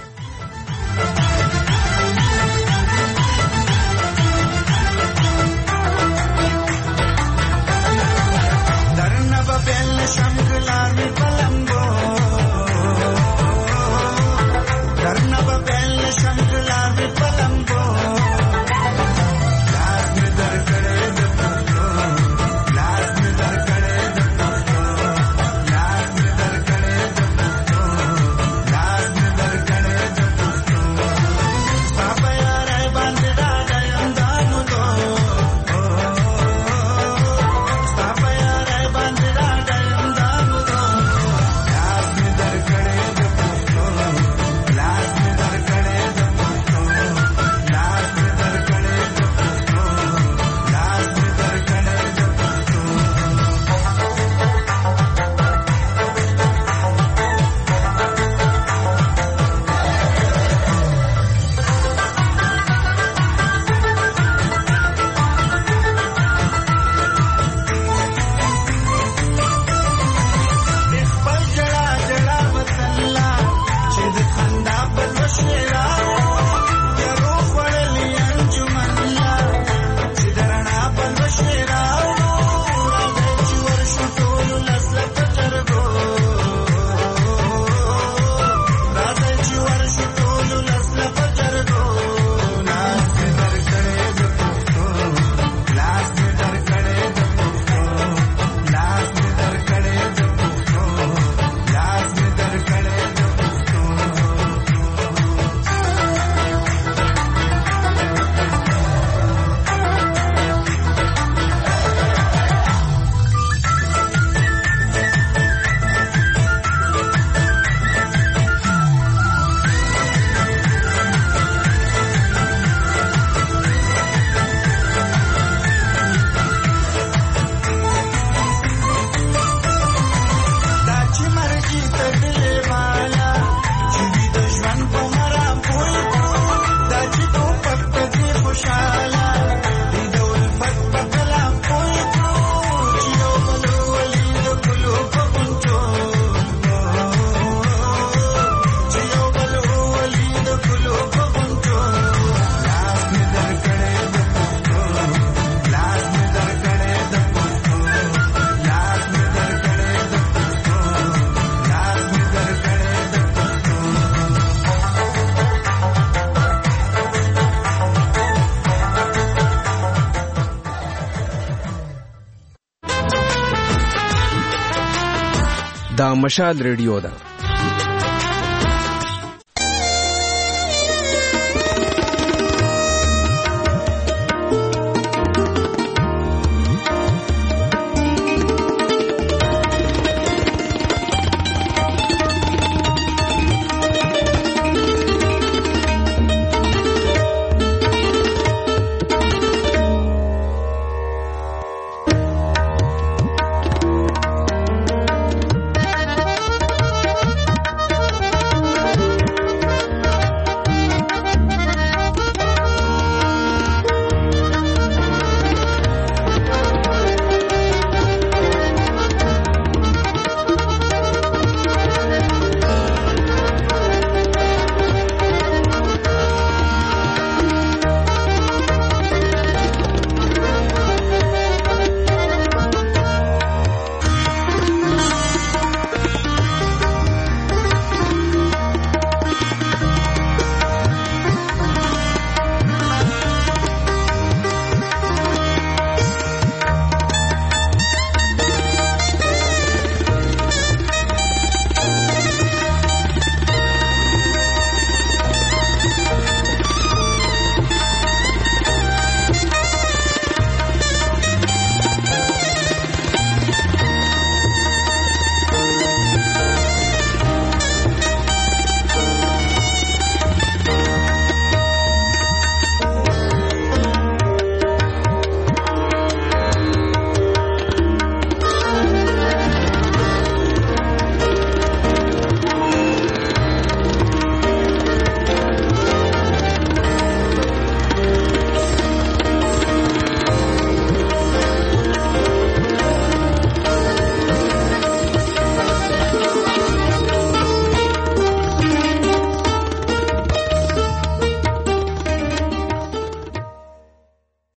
Speaker 4: دا مشال ریډیو ده